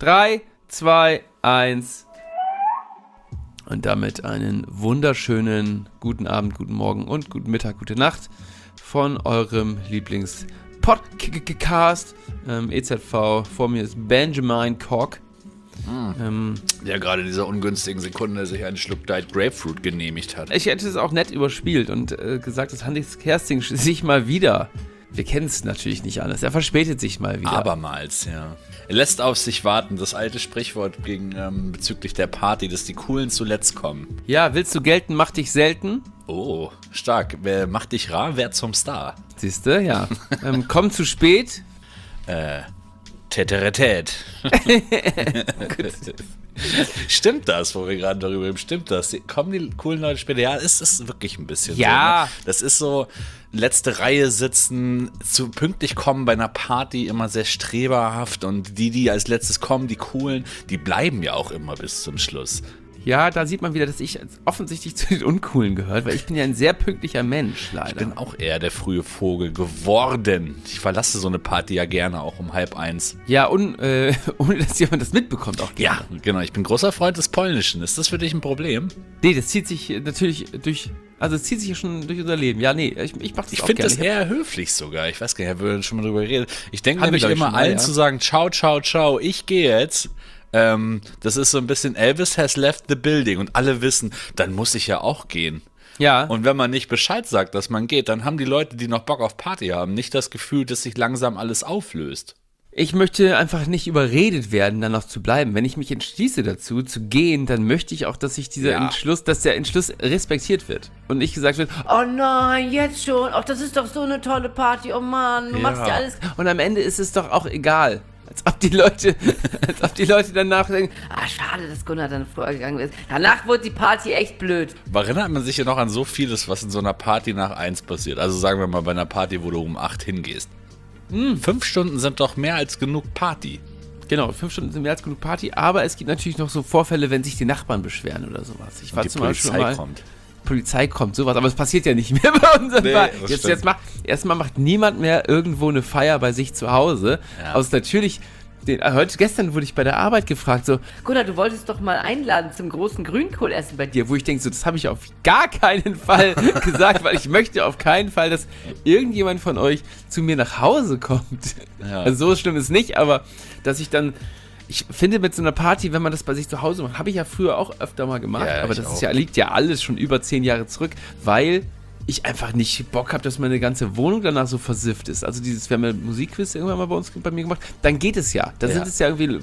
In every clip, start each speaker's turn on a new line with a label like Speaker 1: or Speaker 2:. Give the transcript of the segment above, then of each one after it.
Speaker 1: 3, 2, 1. Und damit einen wunderschönen guten Abend, guten Morgen und guten Mittag, gute Nacht von eurem Lieblings-Podcast EZV. Vor mir ist Benjamin Koch.
Speaker 2: Der gerade in dieser ungünstigen Sekunde sich einen Schluck Diet Grapefruit genehmigt hat.
Speaker 1: Ich hätte es auch nett überspielt und gesagt, dass Hannes Kersting sich mal wieder, wir kennen es natürlich nicht anders, er verspätet sich mal wieder.
Speaker 2: Abermals, ja. Er lässt auf sich warten, das alte Sprichwort bezüglich der Party, dass die Coolen zuletzt kommen.
Speaker 1: Ja, willst du gelten, mach dich selten.
Speaker 2: Oh, stark. Wer macht dich rar, wer zum Star.
Speaker 1: Siehste, ja. Komm zu spät.
Speaker 2: Täteretät. Stimmt das, wo wir gerade darüber reden? Stimmt das? Kommen die coolen Leute später? Ja, es ist wirklich ein bisschen
Speaker 1: ja.
Speaker 2: So. Ne? Das ist so, letzte Reihe sitzen, zu pünktlich kommen bei einer Party, immer sehr streberhaft. Und die als letztes kommen, die coolen, die bleiben ja auch immer bis zum Schluss.
Speaker 1: Ja, da sieht man wieder, dass ich offensichtlich zu den Uncoolen gehört, weil ich bin ja ein sehr pünktlicher Mensch, leider.
Speaker 2: Ich bin auch eher der frühe Vogel geworden. Ich verlasse so eine Party ja gerne auch um 12:30.
Speaker 1: Ja, ohne dass jemand das mitbekommt auch gerne.
Speaker 2: Ja, genau. Ich bin großer Freund des Polnischen. Ist das für dich ein Problem?
Speaker 1: Nee, das zieht sich natürlich es zieht sich ja schon durch unser Leben. Ja, nee, ich mach das
Speaker 2: ich
Speaker 1: auch
Speaker 2: find
Speaker 1: gerne.
Speaker 2: Ich finde das eher höflich sogar. Ich weiß gar nicht, wir haben schon mal drüber geredet. Ich denke nämlich immer allen zu sagen, ciao, ciao, ciao, ich gehe jetzt. Das ist so ein bisschen Elvis has left the building und alle wissen, dann muss ich ja auch gehen.
Speaker 1: Ja.
Speaker 2: Und wenn man nicht Bescheid sagt, dass man geht, dann haben die Leute, die noch Bock auf Party haben, nicht das Gefühl, dass sich langsam alles auflöst.
Speaker 1: Ich möchte einfach nicht überredet werden, dann noch zu bleiben. Wenn ich mich entschließe dazu, zu gehen, dann möchte ich auch, dass sich der Entschluss respektiert wird. Und nicht gesagt wird, oh nein, jetzt schon, ach, das ist doch so eine tolle Party, oh Mann, du machst ja alles. Und am Ende ist es doch auch egal. Als ob die Leute danach denken, schade, dass Gunnar dann vorgegangen ist. Danach wurde die Party echt blöd.
Speaker 2: Erinnert man sich ja noch an so vieles, was in so einer Party nach 1 passiert. Also sagen wir mal bei einer Party, wo du um 8 hingehst. 5 Stunden sind doch mehr als genug Party. Genau, 5 Stunden sind mehr als genug Party, aber es gibt natürlich noch so Vorfälle, wenn sich die Nachbarn beschweren oder sowas. Ich war zum Beispiel mal, Polizei kommt, sowas, aber es passiert ja nicht mehr bei unseren Erstmal macht niemand mehr irgendwo eine Feier bei sich zu Hause. Ja. Außer natürlich, gestern wurde ich bei der Arbeit gefragt, so, Gunnar, du wolltest doch mal einladen zum großen Grünkohlessen bei dir, wo ich denke, so, das habe ich auf gar keinen Fall gesagt, weil ich möchte auf keinen Fall, dass irgendjemand von euch zu mir nach Hause kommt. Ja. Also so schlimm ist nicht, aber dass ich dann... Ich finde, mit so einer Party, wenn man das bei sich zu Hause macht, habe ich ja früher auch öfter mal gemacht, aber das liegt ja alles schon über 10 Jahre zurück, weil ich einfach nicht Bock habe, dass meine ganze Wohnung danach so versifft ist. Also wir haben ja Musikquiz irgendwann mal bei mir gemacht, dann geht es ja. Da sind es ja irgendwie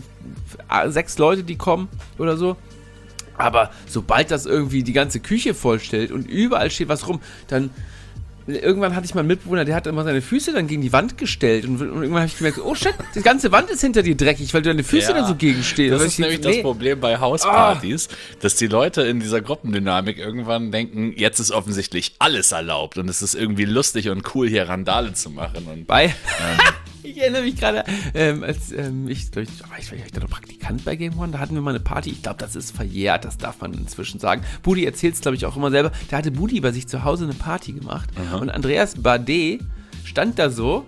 Speaker 2: 6 Leute, die kommen oder so. Aber sobald das irgendwie die ganze Küche vollstellt und überall steht was rum, dann... Irgendwann hatte ich mal einen Mitbewohner, der hat immer seine Füße dann gegen die Wand gestellt und irgendwann habe ich gemerkt, oh shit, die ganze Wand ist hinter dir dreckig, weil du deine Füße da so gegenstehst. Das ist nämlich das Problem bei Hauspartys, dass die Leute in dieser Gruppendynamik irgendwann denken, jetzt ist offensichtlich alles erlaubt und es ist irgendwie lustig und cool, hier Randale zu machen. Und
Speaker 1: ich erinnere mich gerade, als ich war da noch Praktikant bei Game One, da hatten wir mal eine Party, ich glaube, das ist verjährt, das darf man inzwischen sagen. Budi erzählt es, glaube ich, auch immer selber, da hatte Budi bei sich zu Hause eine Party gemacht und Andreas Bade stand da so,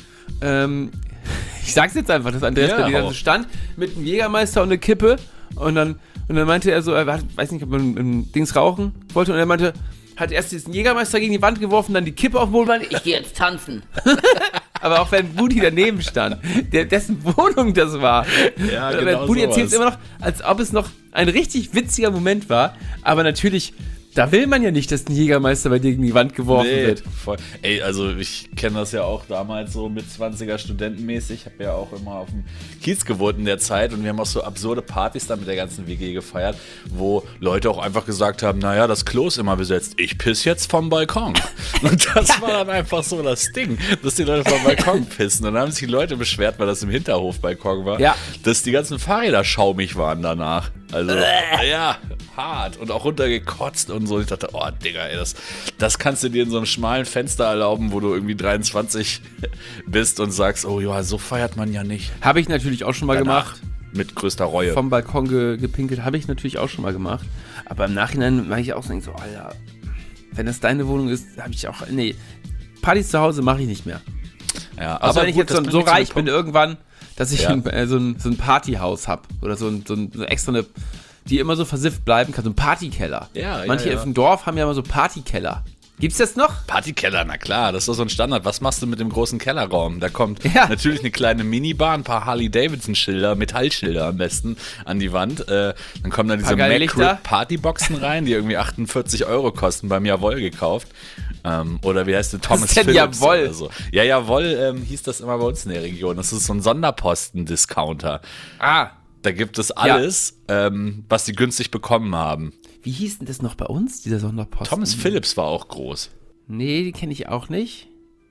Speaker 1: ich sag's jetzt einfach, dass Andreas Bade da so stand, mit einem Jägermeister und eine Kippe und dann meinte er so, weiß nicht, ob man ein Dings rauchen wollte und er meinte, hat erst diesen Jägermeister gegen die Wand geworfen, dann die Kippe auf den Boden, meinte, ich gehe jetzt tanzen. Aber auch wenn Budi daneben stand, dessen Wohnung das war. Ja, genau. Budi erzählt es immer noch, als ob es noch ein richtig witziger Moment war. Aber natürlich, da will man ja nicht, dass ein Jägermeister bei dir gegen die Wand geworfen wird.
Speaker 2: Voll. Ey, also ich kenne das ja auch damals so mit 20er studentenmäßig. Ich habe ja auch immer auf dem Kiez gewohnt in der Zeit und wir haben auch so absurde Partys da mit der ganzen WG gefeiert, wo Leute auch einfach gesagt haben, naja, das Klo ist immer besetzt, ich piss jetzt vom Balkon. Und das war dann einfach so das Ding, dass die Leute vom Balkon pissen. Und dann haben sich die Leute beschwert, weil das im Hinterhofbalkon war, dass die ganzen Fahrräder schaumig waren danach. Also, ja, hart und auch runtergekotzt und so. Ich dachte, oh, Digga, ey, das kannst du dir in so einem schmalen Fenster erlauben, wo du irgendwie 23 bist und sagst, oh ja, so feiert man ja nicht.
Speaker 1: Habe ich natürlich auch schon mal gemacht.
Speaker 2: Mit größter Reue.
Speaker 1: Vom Balkon gepinkelt, habe ich natürlich auch schon mal gemacht. Aber im Nachhinein mache ich auch so, Alter, wenn das deine Wohnung ist, habe ich auch, Partys zu Hause mache ich nicht mehr.
Speaker 2: Ja,
Speaker 1: also wenn ich jetzt so reich bin irgendwann, dass ich so ein Partyhaus habe oder so extra die immer so versifft bleiben kann, so ein Partykeller. Manche auf dem Dorf haben ja immer so Partykeller. Gibt's das noch?
Speaker 2: Partykeller, na klar, das ist doch so ein Standard. Was machst du mit dem großen Kellerraum? Da kommt natürlich eine kleine Minibar, ein paar Harley-Davidson-Schilder, Metallschilder am besten an die Wand. Dann kommen dann diese McRib-Partyboxen rein, die irgendwie 48 € kosten, beim Jawoll gekauft. Oder wie heißt der? Thomas Phillips
Speaker 1: Jawoll?
Speaker 2: Oder so. Ja, Jawoll hieß das immer bei uns in der Region. Das ist so ein Sonderposten-Discounter. Da gibt es alles, was sie günstig bekommen haben.
Speaker 1: Wie hieß denn das noch bei uns, dieser Sonderposten?
Speaker 2: Thomas Phillips war auch groß.
Speaker 1: Nee, die kenne ich auch nicht.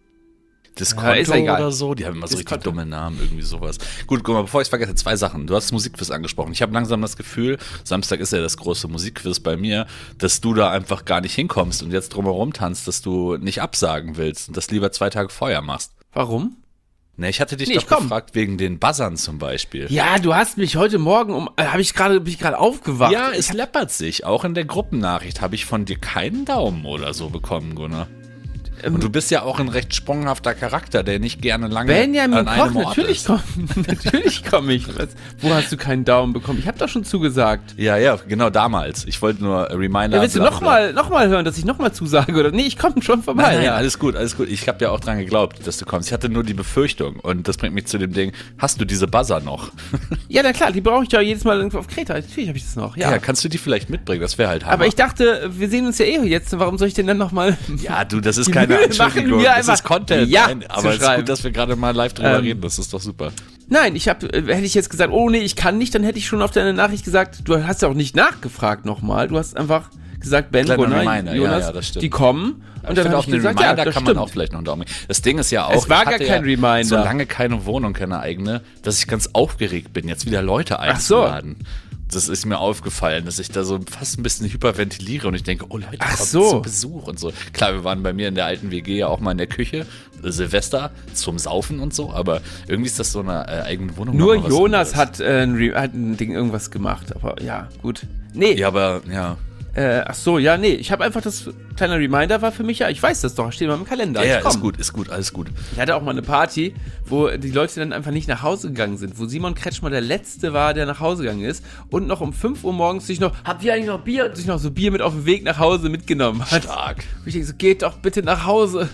Speaker 2: Diskonto oder so, die haben immer so richtig dumme Namen, irgendwie sowas. Gut, guck mal, bevor ich es vergesse, 2 Sachen. Du hast das Musikquiz angesprochen. Ich habe langsam das Gefühl, Samstag ist ja das große Musikquiz bei mir, dass du da einfach gar nicht hinkommst und jetzt drumherum tanzt, dass du nicht absagen willst und das lieber 2 Tage vorher machst.
Speaker 1: Warum?
Speaker 2: Ne, ich hatte dich doch gefragt wegen den Buzzern zum Beispiel.
Speaker 1: Ja, du hast mich heute Morgen bin ich gerade aufgewacht.
Speaker 2: Ja, es läppert sich. Auch in der Gruppennachricht habe ich von dir keinen Daumen oder so bekommen, Gunnar. Und du bist ja auch ein recht sprunghafter Charakter, der nicht gerne lange
Speaker 1: Benjamin
Speaker 2: an einem
Speaker 1: Koch,
Speaker 2: Ort
Speaker 1: natürlich
Speaker 2: ist.
Speaker 1: Natürlich komme ich. Wo hast du keinen Daumen bekommen? Ich habe doch schon zugesagt.
Speaker 2: Ja, genau damals. Ich wollte nur Reminder.
Speaker 1: Ja, willst du noch mal hören, dass ich nochmal zusage? Oder? Nee, ich komme schon vorbei.
Speaker 2: Nein, alles gut. Ich habe ja auch dran geglaubt, dass du kommst. Ich hatte nur die Befürchtung. Und das bringt mich zu dem Ding, hast du diese Buzzer noch?
Speaker 1: Ja, na klar, die brauche ich ja jedes Mal irgendwo auf Kreta. Natürlich habe ich das noch. Ja,
Speaker 2: kannst du die vielleicht mitbringen? Das wäre halt Hammer.
Speaker 1: Aber ich dachte, wir sehen uns ja jetzt. Warum soll ich denn dann nochmal...
Speaker 2: Ja, du, das ist keine Entschuldigung. Das ist Content.
Speaker 1: Ja,
Speaker 2: nein, aber es ist gut, dass wir gerade mal live drüber reden. Das ist doch super.
Speaker 1: Nein, hätte ich jetzt gesagt, oh nee, ich kann nicht, dann hätte ich schon auf deine Nachricht gesagt, du hast ja auch nicht nachgefragt nochmal. Du hast einfach gesagt, Ben, Gunnar, Jonas,
Speaker 2: das stimmt.
Speaker 1: Die kommen.
Speaker 2: Und dann habe ich gesagt, Reminder kann man auch vielleicht noch Daumen. Das Ding ist ja auch,
Speaker 1: es war gar kein Reminder.
Speaker 2: So lange keine Wohnung, keine eigene, dass ich ganz aufgeregt bin, jetzt wieder Leute einzuladen. Ach so. Das ist mir aufgefallen, dass ich da so fast ein bisschen hyperventiliere und ich denke, oh Leute, kommt zu Besuch und so. Klar, wir waren bei mir in der alten WG ja auch mal in der Küche, Silvester, zum Saufen und so, aber irgendwie ist das so eine eigene Wohnung.
Speaker 1: Nur Jonas hat ein Ding irgendwas gemacht, aber ja, gut. Nee.
Speaker 2: Ja, aber, ja.
Speaker 1: Ich habe einfach das kleine Reminder war für mich, ich weiß das doch, steht mal im Kalender.
Speaker 2: Ja, ist gut, alles gut.
Speaker 1: Ich hatte auch mal eine Party, wo die Leute dann einfach nicht nach Hause gegangen sind, wo Simon Kretschmer der Letzte war, der nach Hause gegangen ist und noch um 5 Uhr morgens habt ihr eigentlich noch Bier? Sich noch so Bier mit auf den Weg nach Hause mitgenommen hat.
Speaker 2: Stark.
Speaker 1: Und ich denke so, geht doch bitte nach Hause.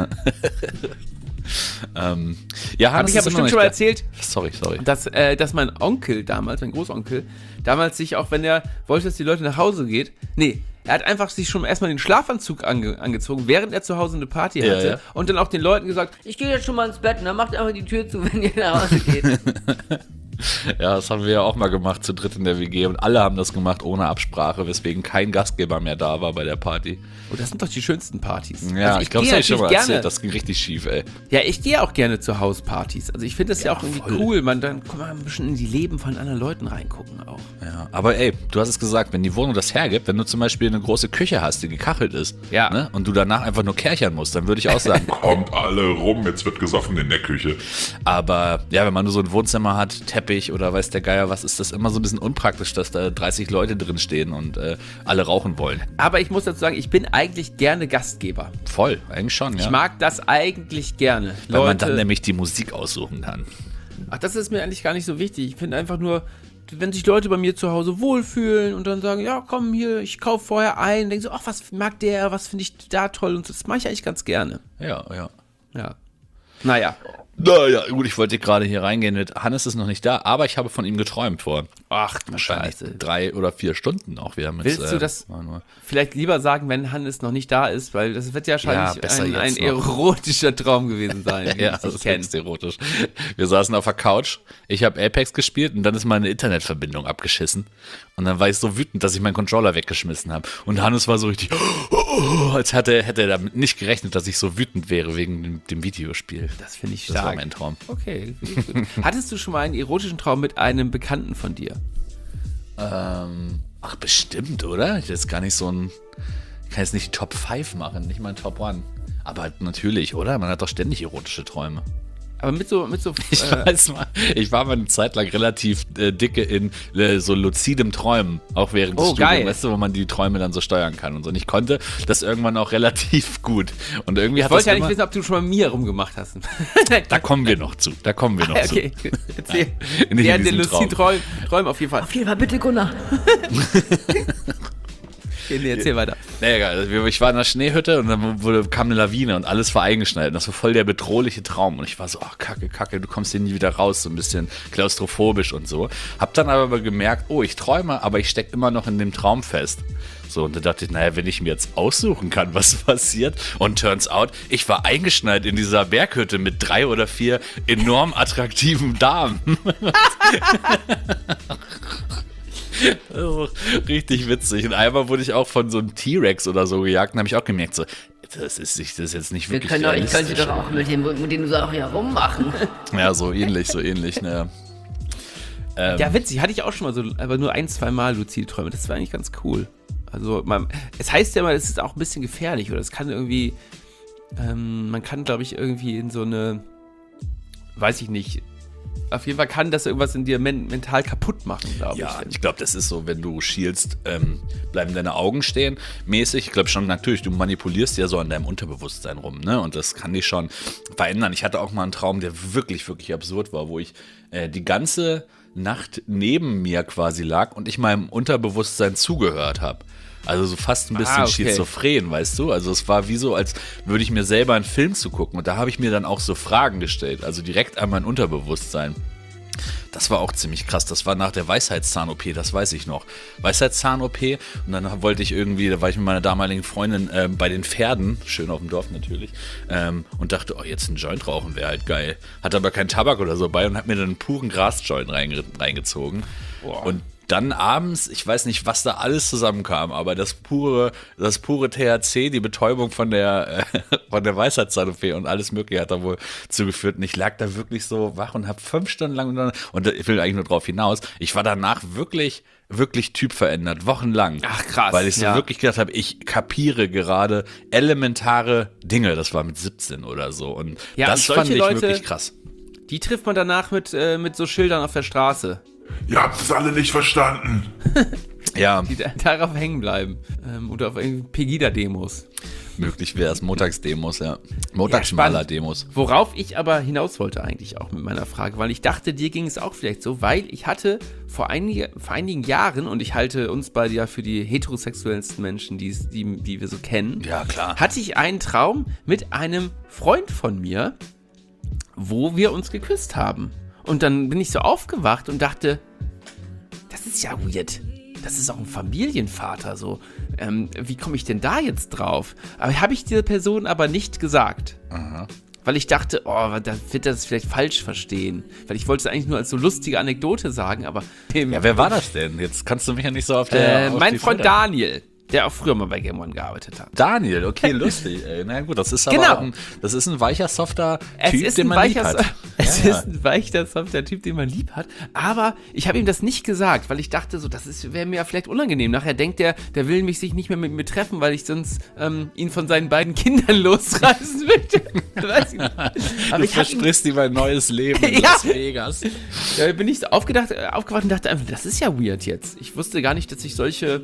Speaker 2: Hannes,
Speaker 1: habe ich ja bestimmt schon mal erzählt,
Speaker 2: sorry.
Speaker 1: Dass mein Onkel damals, mein Großonkel, damals sich auch, wenn er wollte, dass die Leute nach Hause geht, er hat einfach sich schon erstmal den Schlafanzug angezogen, während er zu Hause eine Party hatte und dann auch den Leuten gesagt, ich gehe jetzt schon mal ins Bett und dann macht einfach die Tür zu, wenn ihr nach Hause geht.
Speaker 2: Ja, das haben wir ja auch mal gemacht, zu dritt in der WG und alle haben das gemacht ohne Absprache, weswegen kein Gastgeber mehr da war bei der Party.
Speaker 1: Oh, das sind doch die schönsten Partys.
Speaker 2: Ja, also ich glaube, das habe ich schon mal erzählt, das ging richtig schief, ey.
Speaker 1: Ja, ich gehe auch gerne zu Hauspartys. Also ich finde das ja auch irgendwie cool, dann kann man ein bisschen in die Leben von anderen Leuten reingucken auch.
Speaker 2: Ja, aber ey, du hast es gesagt, wenn die Wohnung das hergibt, wenn du zum Beispiel eine große Küche hast, die gekachelt ist, und du danach einfach nur kärchern musst, dann würde ich auch sagen,
Speaker 3: kommt alle rum, jetzt wird gesoffen in der Küche.
Speaker 2: Aber ja, wenn man nur so ein Wohnzimmer hat, Teppich oder weiß der Geier was, ist das immer so ein bisschen unpraktisch, dass da 30 Leute drin stehen und alle rauchen wollen.
Speaker 1: Aber ich muss dazu sagen, ich bin eigentlich gerne Gastgeber.
Speaker 2: Voll, eigentlich schon, ja.
Speaker 1: Ich mag das eigentlich gerne.
Speaker 2: Weil man dann nämlich die Musik aussuchen kann.
Speaker 1: Ach, das ist mir eigentlich gar nicht so wichtig. Ich finde einfach nur, wenn sich Leute bei mir zu Hause wohlfühlen und dann sagen, ja komm hier, ich kaufe vorher ein, denken so, ach, was mag der, was finde ich da toll und das mache ich eigentlich ganz gerne.
Speaker 2: Ja.
Speaker 1: Naja,
Speaker 2: gut, ich wollte gerade hier reingehen mit, Hannes ist noch nicht da, aber ich habe von ihm geträumt vor.
Speaker 1: Ach du Scheiße.
Speaker 2: 3 oder 4 Stunden auch wieder mit.
Speaker 1: Willst du das vielleicht lieber sagen, wenn Hannes noch nicht da ist, weil das wird ja wahrscheinlich ein erotischer Traum gewesen sein.
Speaker 2: Ja, das ist ganz erotisch. Wir saßen auf der Couch, ich habe Apex gespielt und dann ist meine Internetverbindung abgeschissen. Und dann war ich so wütend, dass ich meinen Controller weggeschmissen habe. Und Hannes war so richtig, als hätte er damit nicht gerechnet, dass ich so wütend wäre wegen dem Videospiel.
Speaker 1: Das finde ich stark.
Speaker 2: Das war mein Traum.
Speaker 1: Okay. Hattest du schon mal einen erotischen Traum mit einem Bekannten von dir?
Speaker 2: Ach, bestimmt, oder? Ich jetzt gar nicht ich kann jetzt nicht die Top 5 machen, nicht mal Top 1. Aber natürlich, oder? Man hat doch ständig erotische Träume.
Speaker 1: Aber mit so
Speaker 2: Ich weiß mal, ich war mal eine Zeit lang relativ dicke in so luzidem Träumen, auch während des Studiums,
Speaker 1: geil.
Speaker 2: weißt du, wo man die Träume dann so steuern kann und so. Und ich konnte das irgendwann auch relativ gut. Und irgendwie
Speaker 1: ich
Speaker 2: hat
Speaker 1: wollte
Speaker 2: das
Speaker 1: ja nicht wissen, ob du schon mal mit mir rumgemacht hast.
Speaker 2: Da kommen wir noch zu.
Speaker 1: Okay, erzähl.
Speaker 2: Nicht
Speaker 1: Ja,
Speaker 2: in
Speaker 1: den
Speaker 2: diesem
Speaker 1: luziden Träumen auf jeden Fall.
Speaker 4: Auf jeden Fall bitte, Gunnar.
Speaker 1: Nee, erzähl weiter.
Speaker 2: Nee, egal. Ich war in der Schneehütte und dann kam eine Lawine und alles war eingeschneit. Und das war voll der bedrohliche Traum. Und ich war so, ach, Kacke, du kommst hier nie wieder raus. So ein bisschen klaustrophobisch und so. Hab dann aber gemerkt, oh, ich träume, aber ich stecke immer noch in dem Traum fest. So, und da dachte ich, naja, wenn ich mir jetzt aussuchen kann, was passiert. Und turns out, ich war eingeschneit in dieser Berghütte mit 3 oder 4 enorm attraktiven Damen. Also, richtig witzig. Und einmal wurde ich auch von so einem T-Rex oder so gejagt und habe ich auch gemerkt, so, das ist jetzt nicht wirklich
Speaker 4: Ich könnte doch auch mit den Dinosauriern hier rummachen.
Speaker 2: Ja, so ähnlich, ne.
Speaker 1: Ja, witzig, hatte ich auch schon mal so, aber nur 1-2 Mal luzide Träume. Das war eigentlich ganz cool. Also, es heißt ja mal, es ist auch ein bisschen gefährlich, oder es kann irgendwie, man kann, glaube ich, irgendwie in so eine, weiß ich nicht, auf jeden Fall kann das irgendwas in dir mental kaputt machen, glaube ich.
Speaker 2: Ja, ich glaube, das ist so, wenn du schielst, bleiben deine Augen stehen, mäßig. Ich glaube schon, natürlich, du manipulierst ja so an deinem Unterbewusstsein rum, ne? Und das kann dich schon verändern. Ich hatte auch mal einen Traum, der wirklich, wirklich absurd war, wo ich die ganze Nacht neben mir quasi lag und ich meinem Unterbewusstsein zugehört habe. Also so fast ein bisschen schizophren, weißt du? Also es war wie so, als würde ich mir selber einen Film zugucken. Und da habe ich mir dann auch so Fragen gestellt. Also direkt an mein Unterbewusstsein. Das war auch ziemlich krass. Das war nach der Weisheitszahn-OP, das weiß ich noch. Weisheitszahn-OP und dann wollte ich irgendwie, da war ich mit meiner damaligen Freundin bei den Pferden, schön auf dem Dorf natürlich, und dachte, oh, jetzt ein Joint rauchen wäre halt geil. Hatte aber keinen Tabak oder so bei und hat mir dann einen puren Grasjoint reingezogen. Wow. Und dann abends, ich weiß nicht, was da alles zusammenkam, aber das pure THC, die Betäubung von der Weisheitszahn-OP und alles Mögliche hat da wohl zugeführt. Und ich lag da wirklich so wach und habe 5 Stunden lang, und ich will eigentlich nur drauf hinaus, ich war danach wirklich typverändert, wochenlang.
Speaker 1: Ach krass.
Speaker 2: Weil ich so wirklich gedacht habe, ich kapiere gerade elementare Dinge. Das war mit 17 oder so. Und
Speaker 1: ja,
Speaker 2: das
Speaker 1: und
Speaker 2: fand ich
Speaker 1: Leute,
Speaker 2: wirklich krass.
Speaker 1: Die trifft man danach mit so Schildern auf der Straße.
Speaker 3: Ihr habt es alle nicht verstanden.
Speaker 2: Ja.
Speaker 1: Die darauf hängen bleiben. Oder auf Pegida-Demos.
Speaker 2: Möglich wäre es. Montagsdemos, ja. Montagsmaler-Demos.
Speaker 1: Worauf ich aber hinaus wollte eigentlich auch mit meiner Frage, weil ich dachte, dir ging es auch vielleicht so, weil ich hatte vor einigen Jahren, und ich halte uns beide ja für die heterosexuellsten Menschen, die wir so kennen,
Speaker 2: ja, klar,
Speaker 1: hatte ich einen Traum mit einem Freund von mir, wo wir uns geküsst haben. Und dann bin ich so aufgewacht und dachte, das ist ja weird. Das ist auch ein Familienvater, so. Wie komme ich denn da jetzt drauf? Aber habe ich dieser Person aber nicht gesagt.
Speaker 2: Aha.
Speaker 1: Weil ich dachte, oh, da wird das vielleicht falsch verstehen. Weil ich wollte es eigentlich nur als so lustige Anekdote sagen, aber...
Speaker 2: Ja, wer war das denn? Jetzt kannst du mich ja nicht so auf der...
Speaker 1: mein Freund Daniel. Der auch früher mal bei Game One gearbeitet hat.
Speaker 2: Daniel, okay, lustig. Na gut, das ist aber
Speaker 1: genau.
Speaker 2: auch das ist ein weicher, softer Typ, den man lieb hat.
Speaker 1: Es ist ein weicher, softer Typ, den man lieb hat. Aber ich habe ihm das nicht gesagt, weil ich dachte, so, wäre mir ja vielleicht unangenehm. Nachher denkt der will sich nicht mehr mit mir treffen, weil ich sonst ihn von seinen beiden Kindern losreißen möchte. Weiß ich nicht.
Speaker 2: Aber du versprichst ihm ein neues Leben in Las Vegas.
Speaker 1: Da bin ich so aufgewacht und dachte einfach, das ist ja weird jetzt. Ich wusste gar nicht, dass ich solche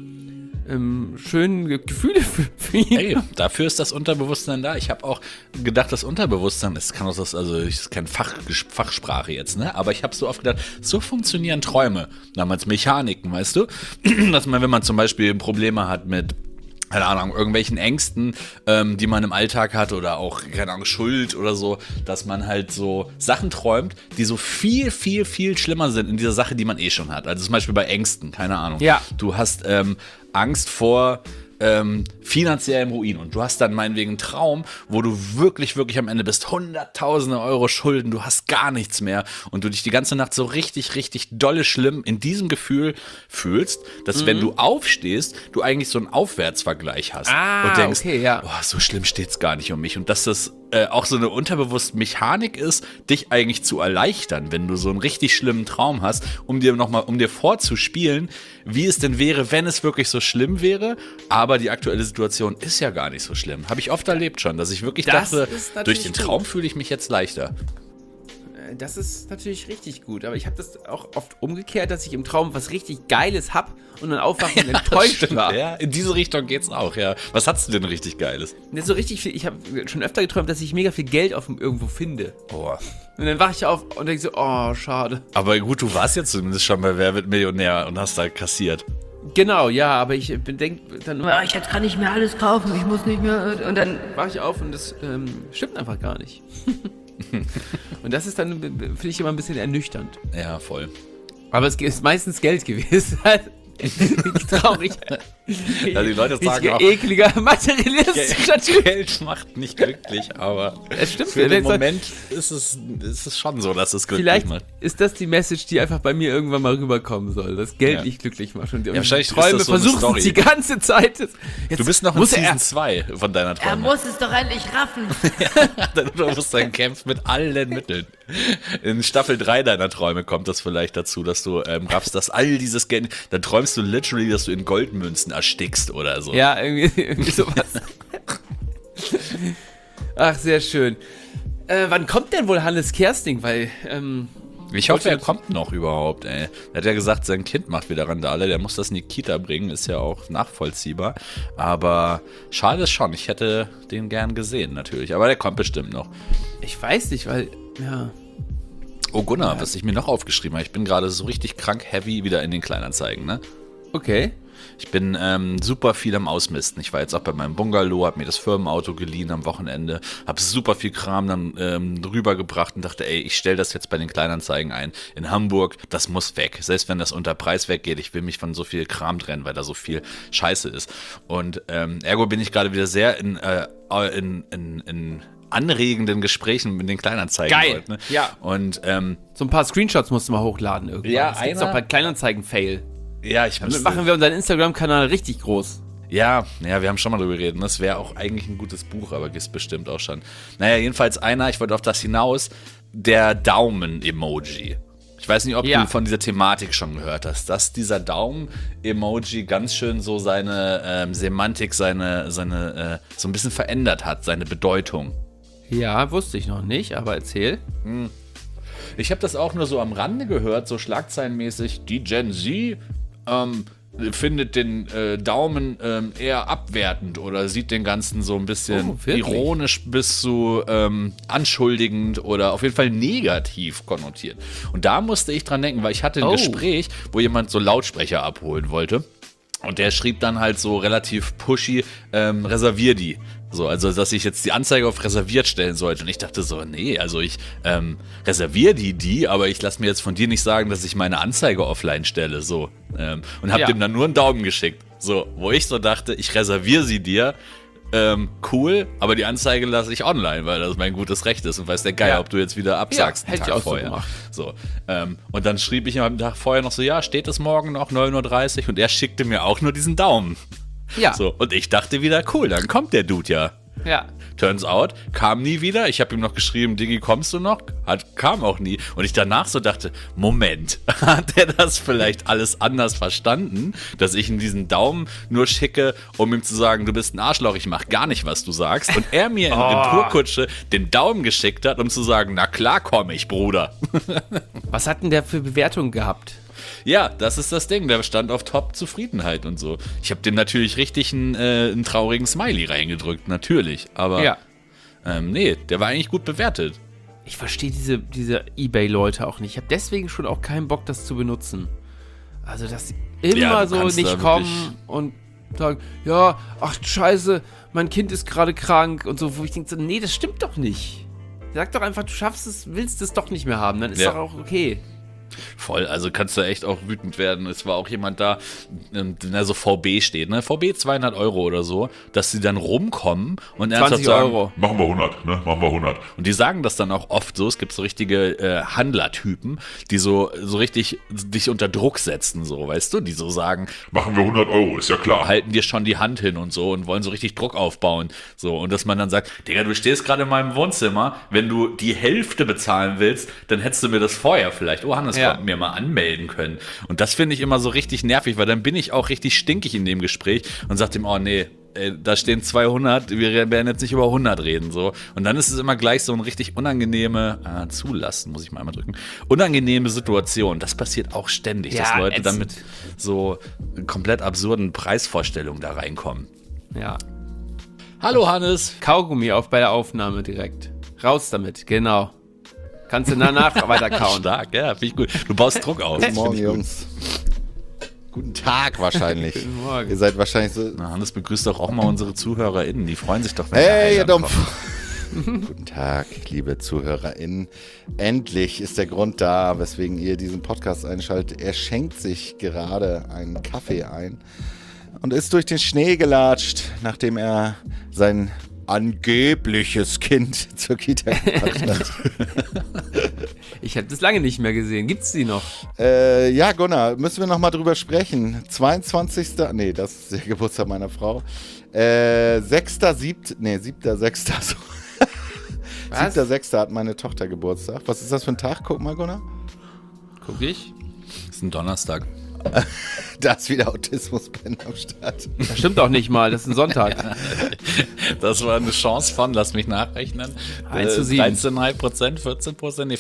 Speaker 1: schönen Gefühle für ihn.
Speaker 2: Ey, dafür ist das Unterbewusstsein da. Ich habe auch gedacht, das Unterbewusstsein, das ist keine Fachsprache jetzt, ne? Aber ich habe so oft gedacht, so funktionieren Träume. Damals Mechaniken, weißt du? Dass man, wenn man zum Beispiel Probleme hat mit, keine Ahnung, irgendwelchen Ängsten, die man im Alltag hat oder auch, keine Ahnung, Schuld oder so, dass man halt so Sachen träumt, die so viel, viel, viel schlimmer sind in dieser Sache, die man eh schon hat. Also zum Beispiel bei Ängsten, keine Ahnung.
Speaker 1: Ja.
Speaker 2: Du hast Angst vor finanziellem Ruin und du hast dann meinetwegen einen Traum, wo du wirklich, wirklich am Ende bist, hunderttausende Euro Schulden, du hast gar nichts mehr und du dich die ganze Nacht so richtig, richtig dolle schlimm in diesem Gefühl fühlst, dass wenn du aufstehst, du eigentlich so einen Aufwärtsvergleich hast und denkst,
Speaker 1: okay, ja.
Speaker 2: Boah, so schlimm steht's gar nicht um mich und dass das auch so eine unterbewusste Mechanik ist, dich eigentlich zu erleichtern, wenn du so einen richtig schlimmen Traum hast, um dir vorzuspielen, wie es denn wäre, wenn es wirklich so schlimm wäre, aber die aktuelle Situation ist ja gar nicht so schlimm. Habe ich oft erlebt schon, dass ich wirklich dachte, durch den Traum fühle ich mich jetzt leichter.
Speaker 1: Das ist natürlich richtig gut, aber ich habe das auch oft umgekehrt, dass ich im Traum was richtig Geiles hab und dann aufwache und enttäuscht war.
Speaker 2: Ja, in diese Richtung geht's auch, ja. Was hast du denn richtig Geiles?
Speaker 1: Das ist so richtig viel, ich habe schon öfter geträumt, dass ich mega viel Geld irgendwo finde.
Speaker 2: Boah.
Speaker 1: Und dann wache ich auf und denke so, oh, schade.
Speaker 2: Aber gut, du warst jetzt zumindest schon bei Wer wird Millionär und hast da kassiert.
Speaker 1: Genau, ja, aber ich denke dann,
Speaker 4: Jetzt kann ich mir alles kaufen, ich muss nicht mehr... Und dann
Speaker 1: wache ich auf und das stimmt einfach gar nicht. Und das ist dann, finde ich, immer ein bisschen ernüchternd.
Speaker 2: Ja, voll.
Speaker 1: Aber es ist meistens Geld gewesen. Traurig.
Speaker 2: Ja, die Leute sagen auch,
Speaker 1: ekliger materialistischer Typ.
Speaker 2: Geld macht nicht glücklich, aber
Speaker 1: Es stimmt.
Speaker 2: für den Moment ist es schon so, dass es glücklich
Speaker 1: Vielleicht
Speaker 2: macht.
Speaker 1: ist das die Message, die einfach bei mir irgendwann mal rüberkommen soll, dass Geld nicht glücklich macht. Und
Speaker 2: wahrscheinlich
Speaker 1: Träume
Speaker 2: ist das so eine
Speaker 1: versuchen
Speaker 2: Story.
Speaker 1: es die ganze Zeit. Jetzt
Speaker 2: Du bist noch in
Speaker 1: muss
Speaker 2: Season 2 von deiner
Speaker 4: er
Speaker 2: Träume.
Speaker 4: muss es doch endlich raffen.
Speaker 2: Du musst dann kämpfen mit allen Mitteln. In Staffel 3 deiner Träume kommt das vielleicht dazu, dass du raffst, dass all dieses Geld, dann träumst du literally, dass du in Goldmünzen erstickst oder so.
Speaker 1: Ja, irgendwie sowas. Ach, sehr schön. Wann kommt denn wohl Hannes Kersting? Weil,
Speaker 2: Ich hoffe, er kommt noch überhaupt, ey. Er hat ja gesagt, sein Kind macht wieder Randale, der muss das in die Kita bringen, ist ja auch nachvollziehbar. Aber schade ist schon, ich hätte den gern gesehen natürlich, aber der kommt bestimmt noch.
Speaker 1: ich weiß nicht, weil, ja.
Speaker 2: Oh Gunnar, was ich mir noch aufgeschrieben habe, ich bin gerade so richtig krank heavy wieder in den Kleinanzeigen, ne?
Speaker 1: Okay.
Speaker 2: Ich bin super viel am Ausmisten. Ich war jetzt auch bei meinem Bungalow, habe mir das Firmenauto geliehen am Wochenende, habe super viel Kram dann rübergebracht und dachte, ey, ich stelle das jetzt bei den Kleinanzeigen ein. In Hamburg, das muss weg. Selbst wenn das unter Preis weggeht, ich will mich von so viel Kram trennen, weil da so viel Scheiße ist. Und ergo bin ich gerade wieder sehr in anregenden Gesprächen mit den Kleinanzeigen.
Speaker 1: Geil,
Speaker 2: Leuten, ne?
Speaker 1: ja.
Speaker 2: Und
Speaker 1: So ein paar Screenshots musst du mal hochladen irgendwann.
Speaker 2: Ja,
Speaker 1: das gibt's doch bei Kleinanzeigen-Fail.
Speaker 2: ja, ich
Speaker 1: Damit machen wir unseren Instagram-Kanal richtig groß.
Speaker 2: Ja, wir haben schon mal drüber geredet. Das wäre auch eigentlich ein gutes Buch, aber gibt's bestimmt auch schon. Naja, jedenfalls ich wollte auf das hinaus, der Daumen-Emoji. Ich weiß nicht, ob du von dieser Thematik schon gehört hast, dass dieser Daumen-Emoji ganz schön so seine Semantik, so ein bisschen verändert hat, seine Bedeutung.
Speaker 1: Ja, wusste ich noch nicht, aber erzähl.
Speaker 2: Ich habe das auch nur so am Rande gehört, so schlagzeilenmäßig. Die Gen Z findet den Daumen eher abwertend oder sieht den Ganzen so ein bisschen ironisch bis zu anschuldigend oder auf jeden Fall negativ konnotiert. Und da musste ich dran denken, weil ich hatte ein Gespräch, wo jemand so Lautsprecher abholen wollte. Und der schrieb dann halt so relativ pushy, reservier die. So, also, dass ich jetzt die Anzeige auf reserviert stellen sollte. Und ich dachte so, nee, also ich reserviere die, aber ich lasse mir jetzt von dir nicht sagen, dass ich meine Anzeige offline stelle. So. Und habe dem dann nur einen Daumen geschickt. So, wo ich so dachte, ich reserviere sie dir. Cool, aber die Anzeige lasse ich online, weil das mein gutes Recht ist und weiß der Geier, ob du jetzt wieder absagst.
Speaker 1: Ja, hätte ich auch so gemacht.
Speaker 2: So, und dann schrieb ich ihm am Tag vorher noch so, ja, steht es morgen noch 9:30 Uhr und er schickte mir auch nur diesen Daumen.
Speaker 1: Ja.
Speaker 2: So, und ich dachte wieder, cool, dann kommt der Dude ja.
Speaker 1: Ja.
Speaker 2: Turns out, kam nie wieder. Ich habe ihm noch geschrieben, Diggi, kommst du noch? Kam auch nie. Und ich danach so dachte, Moment, hat er das vielleicht alles anders verstanden, dass ich ihm diesen Daumen nur schicke, um ihm zu sagen, du bist ein Arschloch, ich mach gar nicht, was du sagst. Und er mir in Retourkutsche den Daumen geschickt hat, um zu sagen, na klar komm ich, Bruder.
Speaker 1: Was hat denn der für Bewertungen gehabt?
Speaker 2: Ja, das ist das Ding. Der stand auf Top-Zufriedenheit und so. Ich habe dem natürlich richtig einen traurigen Smiley reingedrückt, natürlich. Aber nee, der war eigentlich gut bewertet.
Speaker 1: Ich verstehe diese Ebay-Leute auch nicht. Ich habe deswegen schon auch keinen Bock, das zu benutzen. Also, dass sie immer so nicht kommen und sagen, ja, ach scheiße, mein Kind ist gerade krank und so, wo ich denke, so, nee, das stimmt doch nicht. Sag doch einfach, du schaffst es, willst es doch nicht mehr haben, dann ist doch auch okay.
Speaker 2: Voll, also kannst du echt auch wütend werden. Es war auch jemand da, der so VB steht, ne? VB 200 Euro oder so, dass sie dann rumkommen und ernsthaft sagen,
Speaker 1: Euro.
Speaker 3: Machen wir 100, ne? Machen wir 100.
Speaker 2: Und die sagen das dann auch oft so. Es gibt so richtige Handlertypen, die so richtig dich unter Druck setzen, so, weißt du? Die so sagen,
Speaker 3: Machen wir 100 Euro, ist ja klar.
Speaker 2: halten dir schon die Hand hin und so und wollen so richtig Druck aufbauen. So, und dass man dann sagt, Digga, du stehst gerade in meinem Wohnzimmer, wenn du die Hälfte bezahlen willst, dann hättest du mir das vorher vielleicht. Oh, Hannes, mir mal anmelden können. Und das finde ich immer so richtig nervig, weil dann bin ich auch richtig stinkig in dem Gespräch und sage dem, oh nee, da stehen 200, wir werden jetzt nicht über 100 reden. So. Und dann ist es immer gleich so ein richtig unangenehme, zulassen, muss ich mal einmal drücken, unangenehme Situation. Das passiert auch ständig, dass Leute dann mit so komplett absurden Preisvorstellungen da reinkommen.
Speaker 1: Ja.
Speaker 2: Hallo Hannes.
Speaker 1: Kaugummi auf bei der Aufnahme direkt. Raus damit, genau. Kannst du danach weiter kauen.
Speaker 2: Stark, ja, finde ich gut. Du baust Druck auf.
Speaker 5: Guten Morgen, Jungs. Guten Tag wahrscheinlich.
Speaker 1: Guten Morgen.
Speaker 5: Ihr seid wahrscheinlich so...
Speaker 2: Na, Hannes begrüßt doch auch mal unsere ZuhörerInnen. Die freuen sich doch, wenn
Speaker 5: Hey, ihr
Speaker 2: Heiland
Speaker 5: Dumpf. Guten Tag, liebe ZuhörerInnen. Endlich ist der Grund da, weswegen ihr diesen Podcast einschaltet. Er schenkt sich gerade einen Kaffee ein und ist durch den Schnee gelatscht, nachdem er sein angebliches Kind zur Kita gebracht hat.
Speaker 1: Ich habe das lange nicht mehr gesehen. Gibt's die noch?
Speaker 5: Ja, Gunnar, müssen wir nochmal drüber sprechen. 22. Nee, das ist der Geburtstag meiner Frau. 7.6. So.
Speaker 1: Was?
Speaker 5: 7.6. hat meine Tochter Geburtstag. Was ist das für ein Tag? Guck mal, Gunnar.
Speaker 1: Guck ich.
Speaker 2: Das ist ein Donnerstag.
Speaker 5: Da ist wieder Autismus-Pen am Start.
Speaker 1: Das stimmt auch nicht mal, das ist ein Sonntag.
Speaker 2: Das war eine Chance von, lass mich nachrechnen,
Speaker 1: 1:7.
Speaker 2: 13,5%, 14%, nee,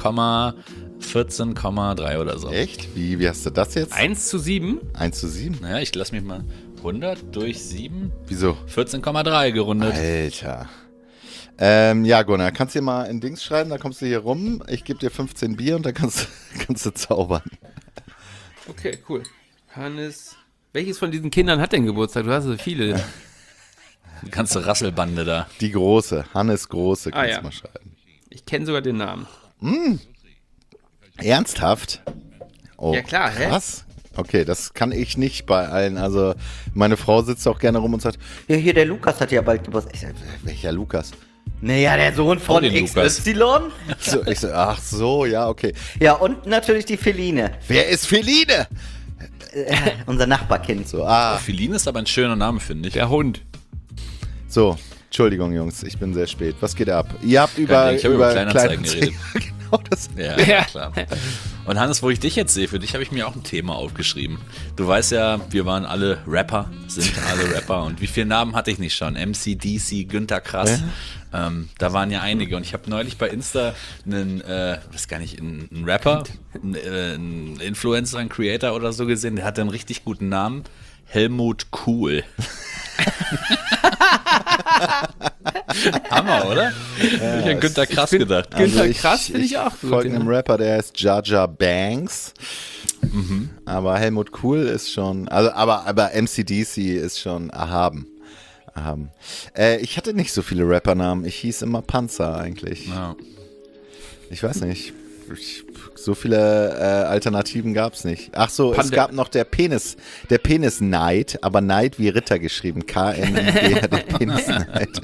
Speaker 2: 14,3 oder so.
Speaker 5: Echt? Wie hast du das jetzt?
Speaker 1: 1:7?
Speaker 5: 1:7?
Speaker 2: Naja, ich lass mich mal 100 durch 7,
Speaker 5: Wieso?
Speaker 2: 14,3 gerundet.
Speaker 5: Alter. Ja, Gunnar, kannst du dir mal ein Dings schreiben, da kommst du hier rum, ich gebe dir 15 Bier und dann kannst du zaubern.
Speaker 1: Okay, cool. Hannes. Welches von diesen Kindern hat denn Geburtstag? Du hast so viele.
Speaker 2: Die ganze Rasselbande da.
Speaker 5: Die Große, Hannes Große, kannst
Speaker 1: ja.
Speaker 5: du mal schreiben.
Speaker 1: Ich kenne sogar den Namen.
Speaker 5: Ernsthaft? Oh,
Speaker 1: Ja, klar, hä?
Speaker 5: krass. Okay, das kann ich nicht bei allen. Also, meine Frau sitzt auch gerne rum und sagt,
Speaker 6: Ja, hier, der Lukas hat ja bald Geburtstag. Ich sag,
Speaker 5: welcher Lukas?
Speaker 6: naja, der Sohn von
Speaker 2: den Lukas.
Speaker 6: XY.
Speaker 5: Ich so, ach so, ja, okay.
Speaker 6: Ja, und natürlich die Feline.
Speaker 5: Wer ist Feline?
Speaker 6: Unser Nachbarkind.
Speaker 5: So,
Speaker 2: Feline ist aber ein schöner Name, finde ich.
Speaker 1: Der Hund.
Speaker 5: So, Entschuldigung, Jungs, ich bin sehr spät. Was geht ab? Ihr habt
Speaker 2: Ich habe über Kleinanzeigen geredet.
Speaker 5: Genau, das.
Speaker 2: Ja,
Speaker 1: Ja.
Speaker 2: klar. Und Hannes, wo ich dich jetzt sehe, für dich habe ich mir auch ein Thema aufgeschrieben. Du weißt ja, wir waren alle Rapper, sind alle Rapper. Und wie viele Namen hatte ich nicht schon? MC, DC, Günther Krass. Da waren ja einige. Und ich habe neulich bei Insta einen Rapper, einen Influencer, einen Creator oder so gesehen, der hatte einen richtig guten Namen. Helmut Cool. Hammer, oder? Ich an Günther Krass gedacht.
Speaker 1: Günther Krass finde ich auch gut.
Speaker 5: folge
Speaker 1: Ja.
Speaker 5: einem Rapper, der heißt Jaja Banks. Aber Helmut Cool ist schon, also aber MCDC ist schon erhaben. Ich hatte nicht so viele Rappernamen. Ich hieß immer Panzer eigentlich.
Speaker 2: Ja.
Speaker 5: Ich weiß nicht. So viele Alternativen gab es nicht. Ach so, es
Speaker 1: Pande-
Speaker 5: gab noch der Penis Knight, aber Knight wie Ritter geschrieben. KNID, der Penis Knight.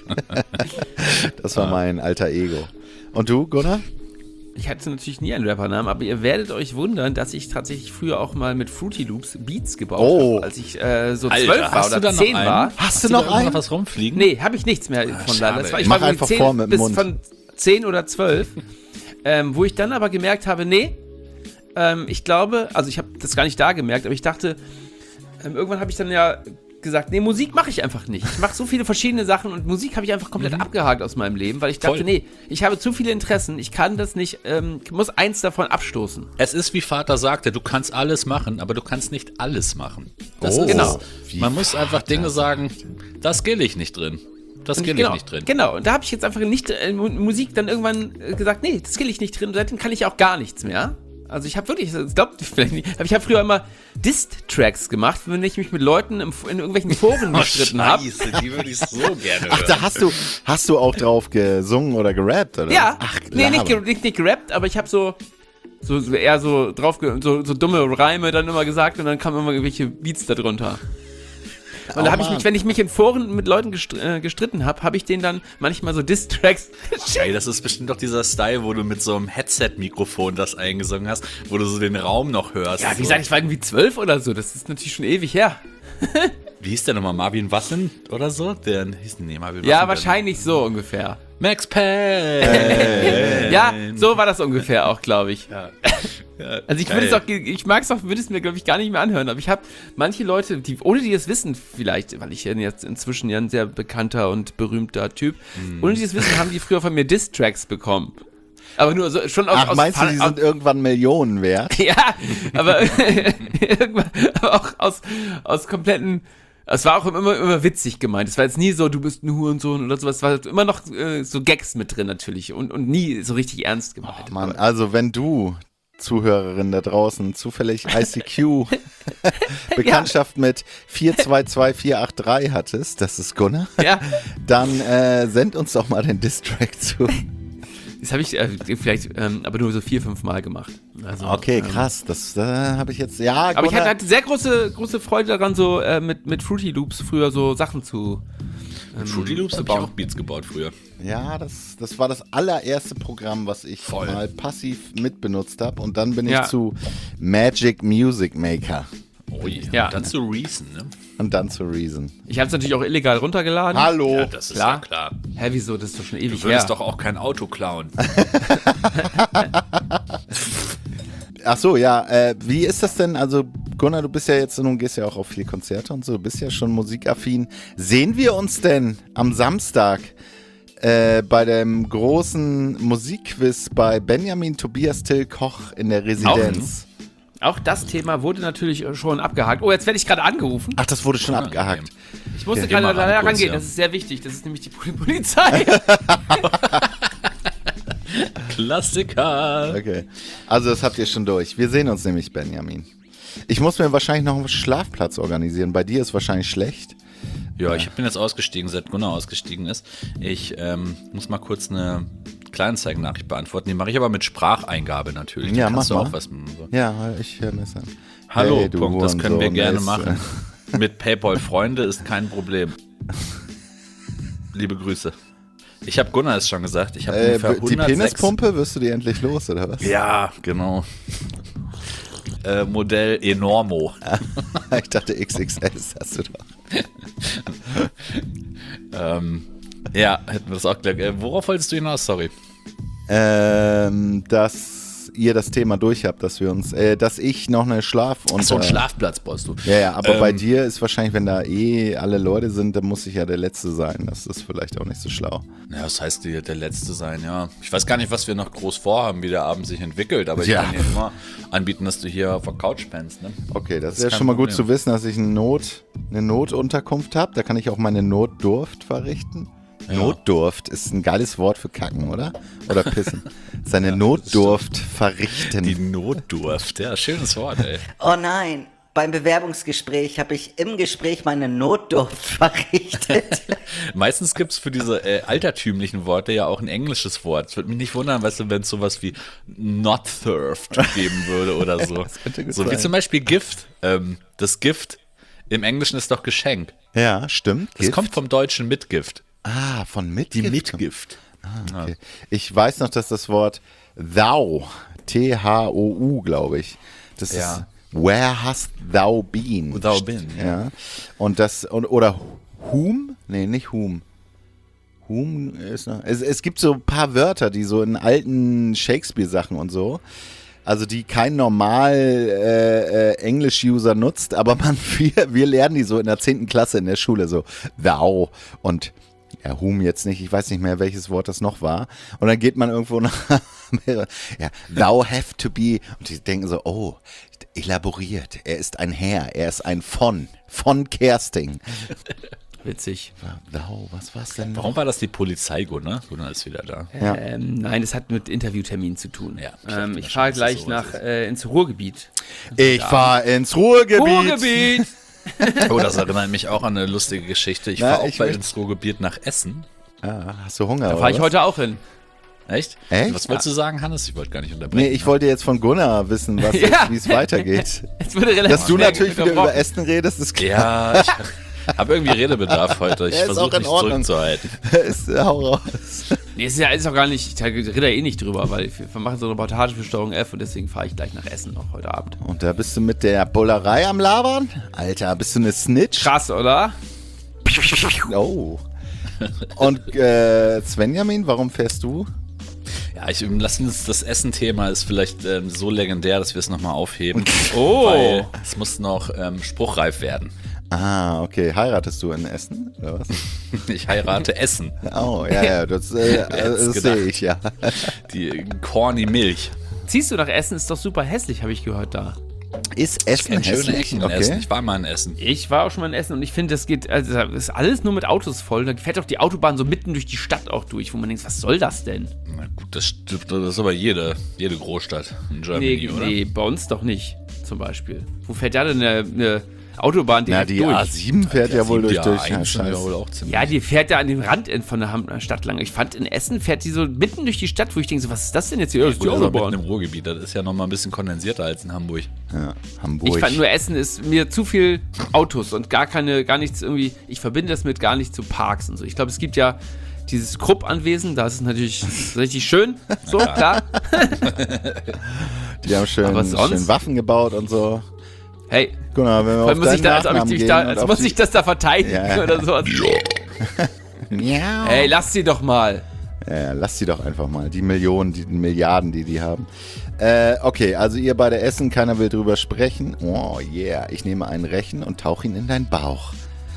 Speaker 5: Das war mein alter Ego. Und du, Gunnar?
Speaker 1: Ich hatte natürlich nie einen Rappernamen, aber ihr werdet euch wundern, dass ich tatsächlich früher auch mal mit Fruity Loops Beats gebaut habe, als ich so 12 war
Speaker 2: hast du
Speaker 1: oder
Speaker 2: da
Speaker 1: 10
Speaker 2: noch einen?
Speaker 1: war.
Speaker 5: Hast du noch
Speaker 2: da
Speaker 5: einen?
Speaker 2: was rumfliegen?
Speaker 1: Nee, habe ich nichts mehr von da.
Speaker 2: schade.
Speaker 1: Das war, ich
Speaker 5: Mach
Speaker 1: war
Speaker 5: einfach
Speaker 1: 10
Speaker 5: vor mit dem
Speaker 1: bis
Speaker 5: Mund.
Speaker 1: von 10 oder 12, wo ich dann aber gemerkt habe, nee, ich glaube, also ich habe das gar nicht da gemerkt, aber ich dachte, irgendwann habe ich dann ja gesagt, nee, Musik mache ich einfach nicht. Ich mache so viele verschiedene Sachen und Musik habe ich einfach komplett abgehakt aus meinem Leben, weil ich dachte,
Speaker 2: Voll.
Speaker 1: nee, ich habe zu viele Interessen, ich kann das nicht, muss eins davon abstoßen.
Speaker 2: Es ist wie Vater sagte, du kannst alles machen, aber du kannst nicht alles machen. Das
Speaker 5: Oh,
Speaker 2: ist
Speaker 1: genau.
Speaker 2: es. Man muss einfach Dinge sagen, das skill ich nicht drin. Das skill ich nicht drin.
Speaker 1: Genau, und da habe ich jetzt einfach nicht Musik dann irgendwann gesagt, nee, das skill ich nicht drin. Und seitdem kann ich auch gar nichts mehr. Also ich habe wirklich, das glaubt ihr vielleicht nicht, aber ich habe früher immer Dist-Tracks gemacht, wenn ich mich mit Leuten in irgendwelchen Foren gestritten habe.
Speaker 2: Scheiße, die würde ich so gerne
Speaker 5: Ach, da hast du auch drauf gesungen oder gerappt, oder?
Speaker 1: Ja,
Speaker 5: Ach,
Speaker 1: nee,
Speaker 5: Laber.
Speaker 1: nicht gerappt, aber ich habe so eher so drauf, so dumme Reime dann immer gesagt und dann kamen immer irgendwelche Beats da drunter. Und da habe ich mich, wenn ich mich in Foren mit Leuten gestritten habe, habe ich denen dann manchmal so Diss-Tracks
Speaker 2: Ey, das ist bestimmt doch dieser Style, wo du mit so einem Headset-Mikrofon das eingesungen hast, wo du so den Raum noch hörst.
Speaker 1: Ja, wie
Speaker 2: so.
Speaker 1: gesagt, ich war irgendwie 12 oder so, das ist natürlich schon ewig her.
Speaker 2: Wie hieß der nochmal? Marvin Wassen oder so? Der hieß, nee, Marvin Wassen.
Speaker 1: Ja, wahrscheinlich so ungefähr.
Speaker 2: Max Payne.
Speaker 1: Ja, so war das ungefähr auch, glaube ich. Also ich mag es auch, würde es mir, glaube ich, gar nicht mehr anhören, aber ich habe manche Leute, ohne die es wissen vielleicht, weil ich ja jetzt inzwischen ja ein sehr bekannter und berühmter Typ, ohne die es wissen, haben die früher von mir Diss-Tracks bekommen. Aber nur so, schon aus...
Speaker 5: meinst du, die sind irgendwann Millionen wert?
Speaker 1: Ja, aber irgendwann, aber auch aus kompletten... Es war auch immer witzig gemeint. Es war jetzt nie so, du bist ein Hurensohn oder sowas. Es war immer noch so Gags mit drin natürlich und nie so richtig ernst gemeint.
Speaker 5: Oh Mann, also wenn du, Zuhörerin da draußen, zufällig ICQ Bekanntschaft mit 422483 hattest, das ist Gunnar,
Speaker 1: Ja.
Speaker 5: dann send uns doch mal den Distrack zu.
Speaker 1: Das habe ich vielleicht, aber nur so 4-5 Mal gemacht. Also,
Speaker 5: Okay, krass, das habe ich jetzt, ja,
Speaker 1: Aber ich
Speaker 5: Gunnar,
Speaker 1: hatte sehr große Freude daran, so mit Fruity Loops früher so Sachen zu
Speaker 2: Fruity Loops habe ich auch Beats gebaut früher.
Speaker 5: ja, das war das allererste Programm, was ich
Speaker 2: Voll.
Speaker 5: mal passiv mitbenutzt habe und dann bin ich
Speaker 1: Ja.
Speaker 5: zu Magic Music Maker
Speaker 2: Oh je.
Speaker 1: Ja.
Speaker 2: Und dann zu Reason, ne?
Speaker 5: und dann zu Reason.
Speaker 1: Ich habe es natürlich auch illegal runtergeladen.
Speaker 5: Hallo!
Speaker 2: Ja, das ist
Speaker 1: Klar.
Speaker 2: ja klar.
Speaker 1: Hä, wieso? Das ist doch schon ewig
Speaker 2: Du würdest
Speaker 1: her.
Speaker 2: doch auch kein Auto klauen.
Speaker 5: Ach so, ja, wie ist das denn? Also Gunnar, du bist ja jetzt, nun gehst ja auch auf viele Konzerte und so, du bist ja schon musikaffin. Sehen wir uns denn am Samstag bei dem großen Musikquiz bei Benjamin Tobias Till Koch in der Residenz?
Speaker 1: Auch das Thema wurde natürlich schon abgehakt. Oh, jetzt werde ich gerade angerufen.
Speaker 5: Ach, das wurde schon abgehakt.
Speaker 1: Ich musste
Speaker 2: Ja,
Speaker 1: gerade
Speaker 2: geh mal
Speaker 1: leider
Speaker 2: ran, kurz,
Speaker 1: rangehen.
Speaker 2: ja.
Speaker 1: Das ist sehr wichtig. Das ist nämlich die Polizei.
Speaker 2: Klassiker.
Speaker 5: Okay, also das habt ihr schon durch. Wir sehen uns nämlich, Benjamin. Ich muss mir wahrscheinlich noch einen Schlafplatz organisieren. Bei dir ist wahrscheinlich schlecht.
Speaker 2: Ja, ich bin jetzt ausgestiegen, seit Gunnar ausgestiegen ist. Ich muss mal kurz eine Kleinanzeigen-Nachricht beantworten. Die mache ich aber mit Spracheingabe natürlich.
Speaker 5: Ja,
Speaker 2: Da kannst
Speaker 5: mach
Speaker 2: du
Speaker 5: mal.
Speaker 2: auch was.
Speaker 5: Ja, ich höre mir das an.
Speaker 2: Hallo,
Speaker 5: Hey, du
Speaker 2: Punkt, das können wir
Speaker 5: Hurensohn,
Speaker 2: gerne
Speaker 5: ist,
Speaker 2: machen. Mit PayPal Freunde ist kein Problem. Liebe Grüße. Ich habe Gunnar es schon gesagt. Ich habe ungefähr
Speaker 5: Die
Speaker 2: 106
Speaker 5: Penispumpe, wirst du die endlich los, oder was?
Speaker 2: Ja, genau. Modell Enormo.
Speaker 5: Ich dachte XXL, das hast du doch.
Speaker 2: Ja, hätten wir das auch gleich. Worauf wolltest du hinaus? Sorry.
Speaker 5: Dass ihr das Thema durch habt, dass wir uns, dass ich noch eine
Speaker 2: So einen Schlafplatz brauchst du.
Speaker 5: Ja, aber bei dir ist wahrscheinlich, wenn da alle Leute sind, dann muss ich ja der Letzte sein. Das ist vielleicht auch nicht so schlau.
Speaker 2: Ja, das heißt, der Letzte sein, ja. Ich weiß gar nicht, was wir noch groß vorhaben, wie der Abend sich entwickelt, aber ich
Speaker 5: Ja.
Speaker 2: kann dir immer anbieten, dass du hier auf der Couch pennst, ne?
Speaker 5: Okay, das ist
Speaker 2: ist
Speaker 5: ja
Speaker 2: kein
Speaker 5: schon mal gut
Speaker 2: Problem.
Speaker 5: zu wissen, dass ich eine Notunterkunft habe. Da kann ich auch meine Notdurft verrichten.
Speaker 2: Ja.
Speaker 5: Notdurft ist ein geiles Wort für kacken, oder? Oder pissen. Seine Notdurft verrichten.
Speaker 2: Die Notdurft, ja, schönes Wort, ey.
Speaker 6: Oh nein, beim Bewerbungsgespräch habe ich im Gespräch meine Notdurft verrichtet.
Speaker 2: Meistens gibt es für diese altertümlichen Worte ja auch ein englisches Wort. Es würde mich nicht wundern, weißt du, wenn es sowas wie not thirst geben würde oder so.
Speaker 5: könnte gut
Speaker 2: So wie
Speaker 5: sein.
Speaker 2: zum Beispiel Gift. Das Gift im Englischen ist doch Geschenk.
Speaker 5: Ja, stimmt.
Speaker 2: Das kommt vom Deutschen Mitgift.
Speaker 5: Ah, von Mitgift.
Speaker 2: Die Mitgift.
Speaker 5: Okay. Ich weiß noch, dass das Wort thou, Thou, glaube ich, das
Speaker 2: Ja.
Speaker 5: ist where hast thou been?
Speaker 2: Thou been, ja.
Speaker 5: Ja. Und das, oder whom? Nee, nicht whom. Whom ist noch, es gibt so ein paar Wörter, die so in alten Shakespeare-Sachen und so, also die kein normal English-User nutzt, aber wir lernen die so in der 10. Klasse in der Schule, so thou und ja, whom jetzt nicht, ich weiß nicht mehr, welches Wort das noch war. Und dann geht man irgendwo nach, ja, thou have to be, und die denken so, oh, elaboriert, er ist ein Herr, er ist ein von Kersting.
Speaker 1: Witzig.
Speaker 5: Thou, was war's denn noch?
Speaker 2: Warum war das die Polizei, Gunnar? Gunnar ist wieder da.
Speaker 5: Ja.
Speaker 1: Nein, das hat mit Interviewtermin zu tun.
Speaker 2: Ja, ich dachte mir
Speaker 1: ich
Speaker 2: schon,
Speaker 1: fahre
Speaker 2: dass das
Speaker 1: gleich
Speaker 2: sowas
Speaker 1: nach ins Ruhrgebiet.
Speaker 5: Ich fahre ins Ruhrgebiet.
Speaker 2: Oh, das erinnert mich auch an eine lustige Geschichte. Ich
Speaker 5: Na,
Speaker 2: fahre auch
Speaker 5: ich
Speaker 2: bald
Speaker 5: möcht-
Speaker 2: ins Ruhrgebiet nach Essen.
Speaker 5: Ah, hast du Hunger?
Speaker 1: Da fahre ich heute auch hin.
Speaker 2: Echt?
Speaker 5: Echt?
Speaker 2: Was wolltest du sagen, Hannes? Ich wollte gar nicht unterbrechen.
Speaker 5: Nee, ich wollte jetzt von Gunnar wissen,
Speaker 1: Ja.
Speaker 5: wie es weitergeht.
Speaker 1: Jetzt wurde relativ
Speaker 5: Dass du
Speaker 1: schnell
Speaker 5: natürlich wieder
Speaker 1: unterbrochen.
Speaker 5: über Essen redest, ist klar.
Speaker 2: Ja, ich habe irgendwie Redebedarf heute. Ich
Speaker 5: Ja, ist auch
Speaker 2: versuche
Speaker 5: in
Speaker 2: mich
Speaker 5: Ordnung.
Speaker 2: zurückzuhalten.
Speaker 5: Hau raus.
Speaker 1: Nee, ist auch gar nicht, ich rede da eh nicht drüber, weil wir machen so eine Reportage für Steuerung F und deswegen fahre ich gleich nach Essen noch heute Abend.
Speaker 5: Und da bist du mit der Bullerei am Labern? Alter, bist du eine Snitch?
Speaker 1: Krass, oder?
Speaker 5: Oh. Und Svenjamin, warum fährst du?
Speaker 2: Ja, Ja, lass uns das Essen-Thema ist vielleicht so legendär, dass wir es nochmal aufheben.
Speaker 1: Oh.
Speaker 2: Weil es muss noch spruchreif werden.
Speaker 5: Ah, okay. Heiratest du in Essen, oder was?
Speaker 2: Ich heirate Essen.
Speaker 5: Oh, ja, das sehe ich, ja.
Speaker 2: Die corny Milch.
Speaker 1: Ziehst du nach Essen? Ist doch super hässlich, habe ich gehört da.
Speaker 5: Ist Essen
Speaker 2: Schöne
Speaker 5: hässlich?
Speaker 2: Ecken in Essen. Ich war mal in Essen.
Speaker 1: Ich war auch schon mal in Essen und ich finde, das ist alles nur mit Autos voll. Da fährt doch die Autobahn so mitten durch die Stadt auch durch, wo man denkt, was soll das denn?
Speaker 2: Na gut, das ist aber jede Großstadt in Germany, oder?
Speaker 1: Nee, bei uns doch nicht, zum Beispiel. Wo fährt da denn eine Autobahn direkt
Speaker 5: die
Speaker 1: durch?
Speaker 5: A7 fährt ja wohl durch.
Speaker 1: Ja, die fährt ja an dem Rand von der Stadt lang. Ich fand, in Essen fährt die so mitten durch die Stadt, wo ich denke, so, was ist das denn jetzt hier? Ja, das ist die Autobahn.
Speaker 2: Mitten im Ruhrgebiet, das ist ja nochmal ein bisschen kondensierter als in Hamburg.
Speaker 5: Ja, Hamburg.
Speaker 1: Ich fand nur, Essen ist mir zu viel Autos und gar nichts irgendwie, ich verbinde das mit gar nicht zu Parks und so. Ich glaube, es gibt ja dieses Krupp-Anwesen, da ist es natürlich richtig schön, so, klar.
Speaker 5: Die haben schön Waffen gebaut und so.
Speaker 1: Hey,
Speaker 5: guck mal, wenn wir
Speaker 1: muss ich das da verteidigen oder so.
Speaker 5: Ja.
Speaker 1: Hey, lass sie doch mal.
Speaker 5: Ja, lass sie doch einfach mal. Die Millionen, die Milliarden, die haben. Okay, also ihr beide essen, keiner will drüber sprechen. Oh yeah, ich nehme einen Rechen und tauche ihn in deinen Bauch.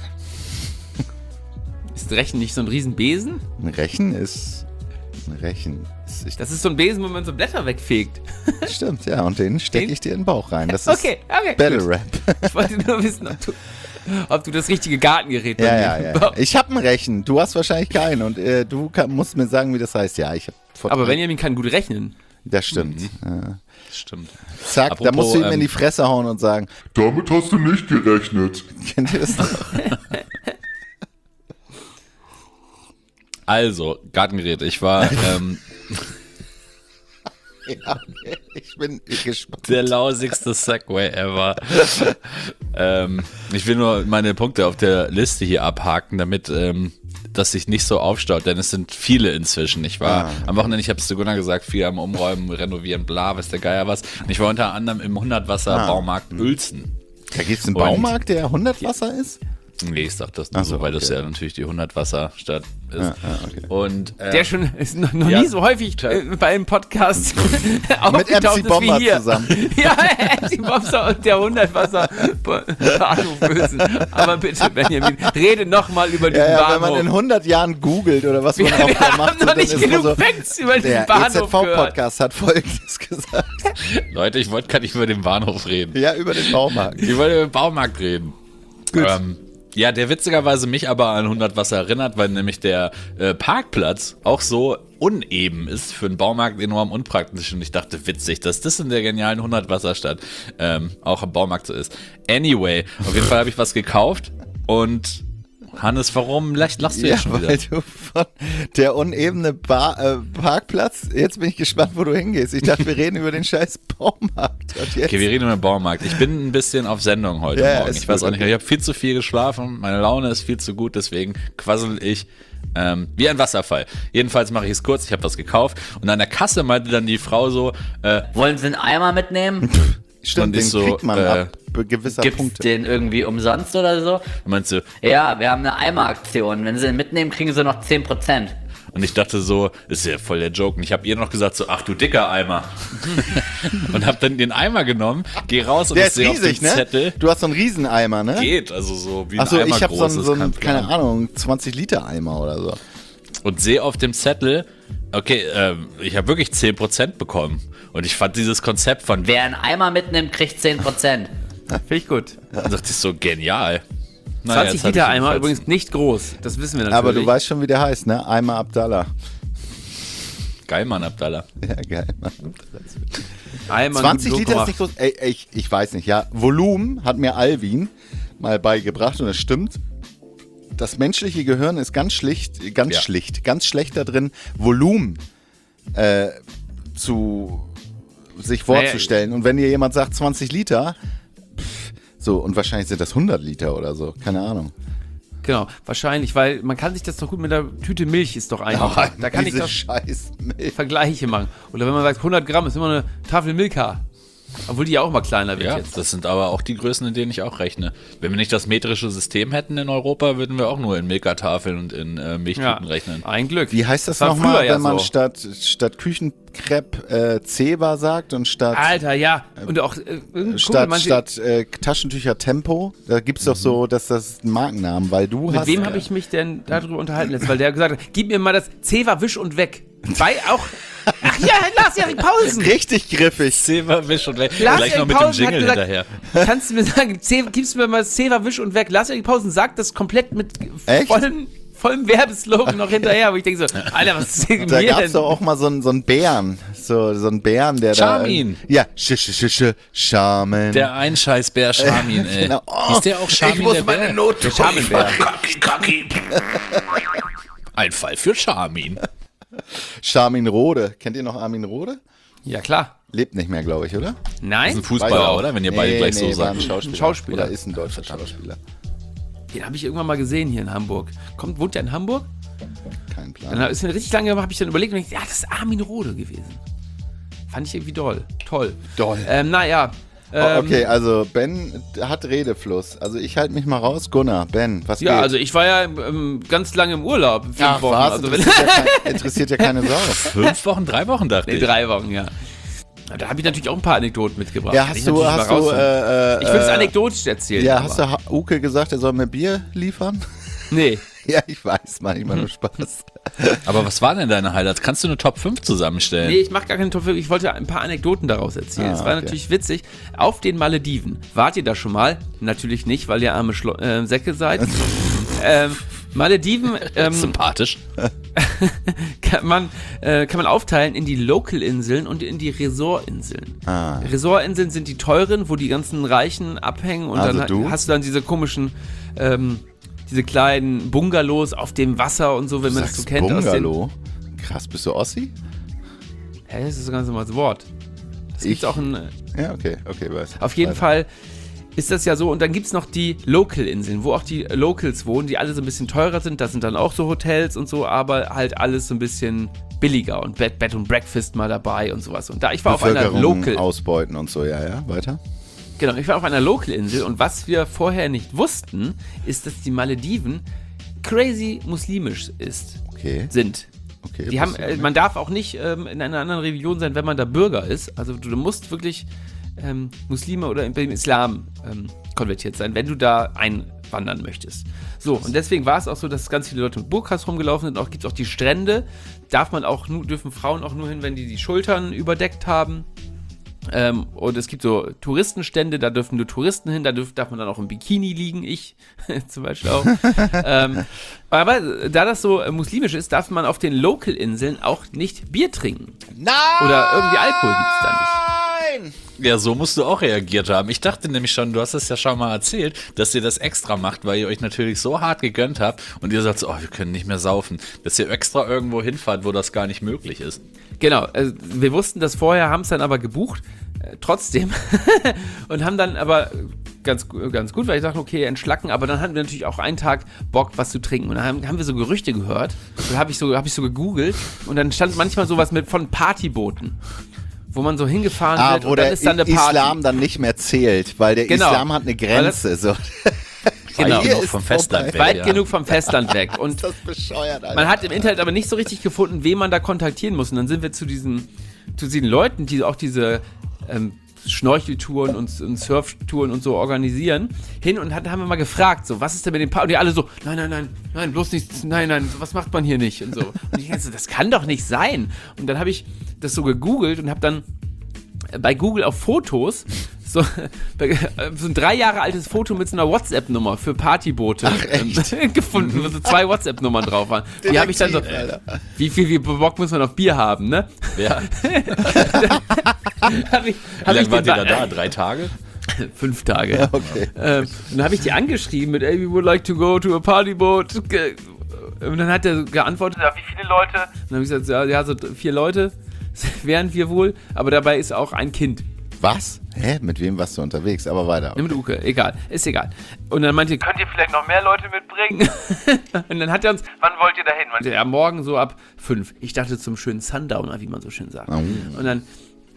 Speaker 1: Ist Rechen nicht so ein Riesenbesen?
Speaker 5: Ein Rechen ist...
Speaker 1: Das ist so ein Besen, wo man so Blätter wegfegt.
Speaker 5: Stimmt, ja, und den stecke ich dir in den Bauch rein. Das ist
Speaker 1: okay,
Speaker 5: Battle Rap.
Speaker 1: Ich wollte nur wissen, ob du das richtige Gartengerät bei mir
Speaker 5: Ja. Ich habe einen Rechen, du hast wahrscheinlich keinen und du musst mir sagen, wie das heißt. Ja, ich habe.
Speaker 1: Aber Benjamin kann gut rechnen.
Speaker 5: Das stimmt.
Speaker 2: Das stimmt.
Speaker 5: Zack, apropos, da musst du ihm in die Fresse hauen und sagen,
Speaker 3: damit hast du nicht gerechnet.
Speaker 5: Kennt ihr das noch?
Speaker 2: Also, Gartengerät. Ich war
Speaker 5: ja, ich bin gespannt.
Speaker 2: Der lausigste Segway ever. Ich will nur meine Punkte auf der Liste hier abhaken, damit das sich nicht so aufstaut, denn es sind viele inzwischen. Ich war am Wochenende, ich habe es zu Gunnar gesagt, viel am Umräumen, Renovieren, bla, weiß der Geier was. Und ich war unter anderem im 100-Wasser-Baumarkt Uelzen.
Speaker 5: Da gibt es einen Baumarkt, der 100 Wasser ist?
Speaker 2: Nee, ich sag das nur so, weil das ja natürlich die 100-Wasser-Stadt ist.
Speaker 5: Okay.
Speaker 2: Und,
Speaker 1: der schon ist noch nie so häufig bei einem Podcast aufgetaucht
Speaker 5: mit MC Bomber
Speaker 1: ist wie hier.
Speaker 5: Zusammen.
Speaker 1: Ja, MC Bomber und der 100-Wasser-Bahnhof Uelzen. Aber bitte, Benjamin, rede nochmal über diesen Bahnhof.
Speaker 5: Wenn man in 100 Jahren googelt oder was man auch da macht,
Speaker 1: noch nicht genug Facts über diesen Bahnhof
Speaker 5: gehört. Der EZV-Podcast hat Folgendes gesagt.
Speaker 2: Leute, ich wollte gar nicht über den Bahnhof reden.
Speaker 5: Ja, über den Baumarkt.
Speaker 2: Ich wollte über den Baumarkt reden. Gut. Ja, der witzigerweise mich aber an 100 Wasser erinnert, weil nämlich der Parkplatz auch so uneben ist, für einen Baumarkt enorm unpraktisch. Und ich dachte, witzig, dass das in der genialen 100 Wasserstadt auch am Baumarkt so ist. Anyway, auf jeden Fall habe ich was gekauft und Hannes, warum lachst du jetzt schon wieder?
Speaker 5: Weil du von der unebene Parkplatz, jetzt bin ich gespannt, wo du hingehst. Ich dachte, wir reden über den scheiß Baumarkt.
Speaker 2: Okay, wir reden über den Baumarkt. Ich bin ein bisschen auf Sendung heute Morgen. Ich weiß auch nicht, ich habe viel zu viel geschlafen, meine Laune ist viel zu gut, deswegen quassel ich wie ein Wasserfall. Jedenfalls mache ich es kurz, ich habe was gekauft und an der Kasse meinte dann die Frau so,
Speaker 4: wollen Sie einen Eimer mitnehmen?
Speaker 5: Stimmt, den kriegt man ab gewisser
Speaker 4: Gibt's
Speaker 5: Punkte.
Speaker 4: den irgendwie umsonst oder so?
Speaker 2: Meinst du?
Speaker 4: Ja, wir haben eine Eimer-Aktion. Wenn Sie ihn mitnehmen, kriegen Sie noch 10%.
Speaker 2: Und ich dachte so, ist ja voll der Joke. Und ich habe ihr noch gesagt so, ach du dicker Eimer. Und habe dann den Eimer genommen, geh raus und
Speaker 5: der
Speaker 2: ich sehe auf dem Zettel.
Speaker 5: Du hast so einen Rieseneimer, ne?
Speaker 2: Geht, also so wie ein
Speaker 5: Eimer
Speaker 2: Eimer
Speaker 5: ich habe
Speaker 2: groß.
Speaker 5: so einen, keine Ahnung, 20 Liter Eimer oder so.
Speaker 2: Und sehe auf dem Zettel, okay, ich habe wirklich 10% bekommen. Und ich fand dieses Konzept von
Speaker 4: wer einen Eimer mitnimmt, kriegt 10%.
Speaker 1: Finde ich gut.
Speaker 2: Da dachte ich so, genial.
Speaker 1: 20 Liter Eimer, übrigens nicht groß. Das wissen wir natürlich.
Speaker 5: Aber du weißt schon, wie der heißt, ne? Eimer Abdallah.
Speaker 2: Geilmann Abdallah.
Speaker 5: Ja, Geilmann
Speaker 1: Eimer
Speaker 5: 20 Liter ist nicht groß. Ey, ich weiß nicht, ja. Volumen hat mir Alvin mal beigebracht und es stimmt. Das menschliche Gehirn ist ganz schlecht da drin, Volumen sich vorzustellen. Und wenn dir jemand sagt 20 Liter, so, und wahrscheinlich sind das 100 Liter oder so, keine Ahnung.
Speaker 1: Genau, wahrscheinlich, weil man kann sich das doch gut mit der Tüte Milch ist doch einfach. Da kann ich doch
Speaker 5: scheiß Milch.
Speaker 1: Vergleiche machen. Oder wenn man sagt 100 Gramm ist immer eine Tafel Milka. Obwohl die ja auch mal kleiner wird
Speaker 2: Ja,
Speaker 1: jetzt.
Speaker 2: das sind aber auch die Größen, in denen ich auch rechne. Wenn wir nicht das metrische System hätten in Europa, würden wir auch nur in Milka-Tafeln und in Milchtüten rechnen.
Speaker 1: Ein Glück.
Speaker 5: Wie heißt das
Speaker 1: War
Speaker 5: nochmal,
Speaker 1: früher ja
Speaker 5: wenn man
Speaker 1: so.
Speaker 5: statt Küchenkrepp Zewa sagt und statt
Speaker 1: Alter, ja. Und auch
Speaker 5: statt Taschentücher Tempo? Da gibt es doch so, dass das einen Markennamen, weil du
Speaker 1: Mit
Speaker 5: hast...
Speaker 1: wem habe ich mich denn darüber unterhalten jetzt? Weil der gesagt hat, gib mir mal das Zewa, wisch und weg. Bei auch... Ach ja, Lars-Erik Paulsen.
Speaker 5: Richtig griffig.
Speaker 2: Zewa, wisch und weg.
Speaker 1: Lars
Speaker 2: Vielleicht noch
Speaker 1: Erik
Speaker 2: mit dem
Speaker 1: Paulsen hat
Speaker 2: Jingle
Speaker 1: gesagt,
Speaker 2: hinterher.
Speaker 1: Kannst du mir sagen, gibst du mir mal das Zewa, wisch und weg. Lars-Erik Paulsen sagt das komplett mit
Speaker 5: Echt?
Speaker 1: vollem Werbeslogan noch hinterher, wo ich denke so, Alter, was ist denn
Speaker 5: Da
Speaker 1: mir
Speaker 5: gab es
Speaker 1: denn?
Speaker 5: doch auch mal so einen Bären. So einen Bären, der
Speaker 2: Charmin.
Speaker 5: da... Ja, Charmin.
Speaker 2: Der Einscheißbär Charmin, ey.
Speaker 5: Genau. Oh,
Speaker 2: Hieß der auch Charmin,
Speaker 5: ich muss
Speaker 2: der
Speaker 5: meine
Speaker 2: Bär?
Speaker 5: Note
Speaker 1: Der Charmin-Bär.
Speaker 2: Ein Fall für Charmin.
Speaker 5: Charmin Rode. Kennt ihr noch Armin Rode?
Speaker 1: Ja, klar.
Speaker 5: Lebt nicht mehr, glaube ich, oder?
Speaker 2: Das ist
Speaker 1: Nein?
Speaker 2: ein Fußballer, oder? Wenn ihr beide gleich so
Speaker 5: war ein
Speaker 2: sagt.
Speaker 5: Schauspieler.
Speaker 1: Schauspieler.
Speaker 5: Oder ist ein deutscher Schauspieler.
Speaker 1: Den habe ich irgendwann mal gesehen hier in Hamburg. Wohnt der in Hamburg?
Speaker 5: Kein Plan.
Speaker 1: Dann ist mir richtig lange, habe ich dann überlegt und ich, ja, das ist Armin Rohde gewesen. Fand ich irgendwie toll.
Speaker 5: Doll.
Speaker 1: Naja.
Speaker 5: Okay, also Ben hat Redefluss. Also ich halte mich mal raus. Gunnar, Ben, was
Speaker 1: Ja,
Speaker 5: geht?
Speaker 1: also ich war ja ganz lange im Urlaub. 5
Speaker 5: Ach,
Speaker 1: Wochen.
Speaker 5: was?
Speaker 1: Also wenn,
Speaker 5: Interessiert ja keine Sau.
Speaker 2: 5 Wochen, 3 Wochen dachte
Speaker 1: nee,
Speaker 2: ich.
Speaker 1: 3 Wochen, ja. Da habe ich natürlich auch ein paar Anekdoten mitgebracht.
Speaker 5: Ja,
Speaker 1: Kann ich
Speaker 5: hast du,
Speaker 1: natürlich mal rausholen. Ich will es
Speaker 5: äh,
Speaker 1: anekdotisch erzählen.
Speaker 5: ja,
Speaker 1: aber-
Speaker 5: hast du Uke gesagt, er soll mir Bier liefern?
Speaker 1: Nee.
Speaker 5: Ja, ich weiß, manchmal nur Spaß.
Speaker 2: Aber was waren denn deine Highlights? Kannst du eine Top 5 zusammenstellen?
Speaker 1: Nee, ich mache gar keine Top 5. Ich wollte ein paar Anekdoten daraus erzählen. Es war
Speaker 5: okay.
Speaker 1: natürlich witzig. Auf den Malediven. Wart ihr da schon mal? Natürlich nicht, weil ihr arme Säcke seid. Malediven
Speaker 2: Sympathisch.
Speaker 1: kann man aufteilen in die Local-Inseln und in die Resort-Inseln.
Speaker 5: Ah.
Speaker 1: Resort-Inseln sind die teuren, wo die ganzen Reichen abhängen und
Speaker 5: Also
Speaker 1: dann
Speaker 5: du?
Speaker 1: hast du dann diese komischen, diese kleinen Bungalows auf dem Wasser und so, wenn man das so
Speaker 5: Sagst
Speaker 1: kennt.
Speaker 5: Bungalow? Krass, bist du Ossi?
Speaker 1: Hä, das ist ein ganz normales Wort. Das gibt's auch in...
Speaker 5: Ja, okay, weiß.
Speaker 1: Auf jeden
Speaker 5: Weiter.
Speaker 1: Fall ist das ja so. Und dann gibt es noch die Local-Inseln, wo auch die Locals wohnen, die alle so ein bisschen teurer sind. Das sind dann auch so Hotels und so, aber halt alles so ein bisschen billiger und Bed and Breakfast mal dabei und sowas. Und da ich war auf einer
Speaker 5: Bevölkerung ausbeuten und so, ja, weiter.
Speaker 1: Genau, ich war auf einer Local-Insel und was wir vorher nicht wussten, ist, dass die Malediven crazy muslimisch sind.
Speaker 5: Okay,
Speaker 1: Die haben, man darf auch nicht in einer anderen Religion sein, wenn man da Bürger ist. Also du musst wirklich Muslime oder im Islam konvertiert sein, wenn du da einwandern möchtest. So, und deswegen war es auch so, dass ganz viele Leute mit Burkas rumgelaufen sind. Auch gibt es auch die Strände. Dürfen Frauen auch nur hin, wenn die Schultern überdeckt haben. Und es gibt so Touristenstände, da dürfen nur Touristen hin, darf man dann auch im Bikini liegen, ich zum Beispiel auch. Aber da das so muslimisch ist, darf man auf den Local-Inseln auch nicht Bier trinken.
Speaker 5: Nein!
Speaker 1: Oder irgendwie Alkohol gibt's da nicht.
Speaker 2: Ja, so musst du auch reagiert haben. Ich dachte nämlich schon, du hast es ja schon mal erzählt, dass ihr das extra macht, weil ihr euch natürlich so hart gegönnt habt und ihr sagt so, wir können nicht mehr saufen, dass ihr extra irgendwo hinfahrt, wo das gar nicht möglich ist.
Speaker 1: Genau, wir wussten das vorher, haben es dann aber gebucht, trotzdem. Und haben dann aber ganz gut, weil ich dachte, okay, entschlacken, aber dann hatten wir natürlich auch einen Tag Bock, was zu trinken. Und dann haben wir so Gerüchte gehört, dann hab ich so gegoogelt und dann stand manchmal sowas von Partybooten, wo man so hingefahren wird
Speaker 5: wo
Speaker 1: und dann
Speaker 5: der
Speaker 1: ist dann eine Party.
Speaker 5: Islam dann nicht mehr zählt, weil der
Speaker 1: Genau.
Speaker 5: Islam hat eine Grenze. So.
Speaker 1: Genau.
Speaker 5: Hier
Speaker 2: Genug
Speaker 5: ist
Speaker 2: vom Festland
Speaker 5: vorbei.
Speaker 2: weg.
Speaker 1: Weit
Speaker 2: ja.
Speaker 1: genug vom Festland weg. Und
Speaker 5: Das ist bescheuert, Alter.
Speaker 1: man hat im Internet aber nicht so richtig gefunden, wen man da kontaktieren muss. Und dann sind wir zu diesen Leuten, die auch diese Schnorcheltouren und Surftouren und so organisieren, hin und haben wir mal gefragt, so, was ist denn mit den Paar? Und die alle so, nein, bloß nichts, nein, sowas macht man hier nicht und so. Und ich dachte so, das kann doch nicht sein. Und dann habe ich das so gegoogelt und habe dann bei Google auf Fotos so ein 3 Jahre altes Foto mit so einer WhatsApp-Nummer für Partyboote gefunden, wo so 2 WhatsApp-Nummern drauf waren. Die habe ich dann so,
Speaker 5: Alter.
Speaker 1: wie Bock muss man auf Bier haben, ne?
Speaker 2: Ja.
Speaker 1: Hab ich
Speaker 2: Wie lange wart ihr
Speaker 1: den
Speaker 2: da? 3 Tage?
Speaker 1: 5 Tage.
Speaker 5: Okay.
Speaker 1: Und dann habe ich die angeschrieben mit, we would like to go to a partyboat. Und dann hat er geantwortet, ja, wie viele Leute? Und dann habe ich gesagt, ja, so 4 Leute wären wir wohl, aber dabei ist auch ein Kind.
Speaker 5: Was? Hä? Mit wem warst du unterwegs? Aber weiter.
Speaker 1: Mit Uke, ist egal. Und dann meinte, könnt ihr vielleicht noch mehr Leute mitbringen? Und dann hat er uns, wann wollt ihr da hin? Meinte, ja, morgen so ab 5. Ich dachte zum schönen Sundowner, wie man so schön sagt.
Speaker 5: Oh.
Speaker 1: Und dann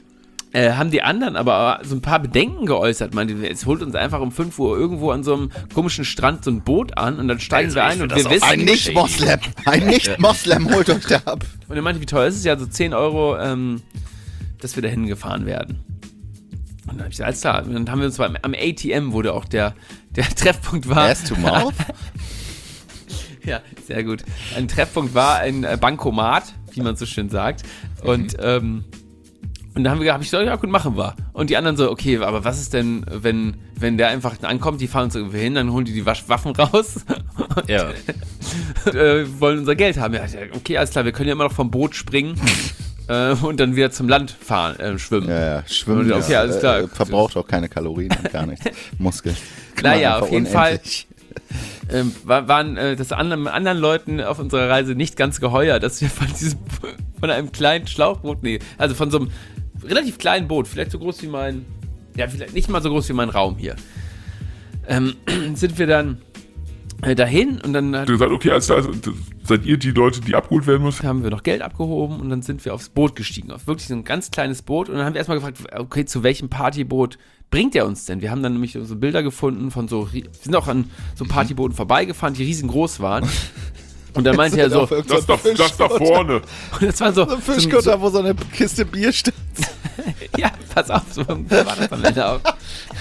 Speaker 1: haben die anderen aber so ein paar Bedenken geäußert. Es holt uns einfach um 5 Uhr irgendwo an so einem komischen Strand so ein Boot an und dann steigen wir ein und wir wissen...
Speaker 5: Ein Nicht-Moslem holt euch da ab.
Speaker 1: Und er meinte, wie teuer ist es? Ja, so 10 Euro, dass wir da hingefahren werden. Und dann habe ich gesagt, alles klar. Und dann haben wir uns am ATM, wo auch der Treffpunkt war.
Speaker 5: Ass to mouth?
Speaker 1: Ja, sehr gut. Ein Treffpunkt war ein Bankomat, wie man so schön sagt. Und dann habe ich gesagt, ja gut, machen wir. Und die anderen so, okay, aber was ist denn, wenn der einfach ankommt, die fahren uns irgendwie hin, dann holen die Waffen raus und, wollen unser Geld haben. Ja, okay, alles klar, wir können ja immer noch vom Boot springen und dann wieder zum Land fahren, schwimmen.
Speaker 5: Ja, schwimmen.
Speaker 1: Okay, alles klar.
Speaker 5: Verbraucht auch keine Kalorien und gar nichts. Muskeln.
Speaker 1: Naja, auf jeden Fall waren das anderen Leuten auf unserer Reise nicht ganz geheuer, dass wir von einem kleinen Schlauchboot, also von so einem relativ kleinen Boot, vielleicht so groß wie vielleicht nicht mal so groß wie mein Raum hier, sind wir dann dahin und dann
Speaker 3: Du gesagt, okay, also seid ihr die Leute, die abgeholt werden müssen?
Speaker 1: haben wir noch Geld abgehoben und dann sind wir aufs Boot gestiegen, auf wirklich so ein ganz kleines Boot und dann haben wir erstmal gefragt, okay, zu welchem Partyboot bringt er uns denn? Wir haben dann nämlich so Bilder gefunden von wir sind auch an so Partybooten vorbeigefahren, die riesengroß waren. Und dann meinte er so,
Speaker 3: Das da vorne.
Speaker 1: und das war so
Speaker 5: ein Fischkutter, wo so eine Kiste Bier steht.
Speaker 1: ja, pass auf, so war das am Ende auch.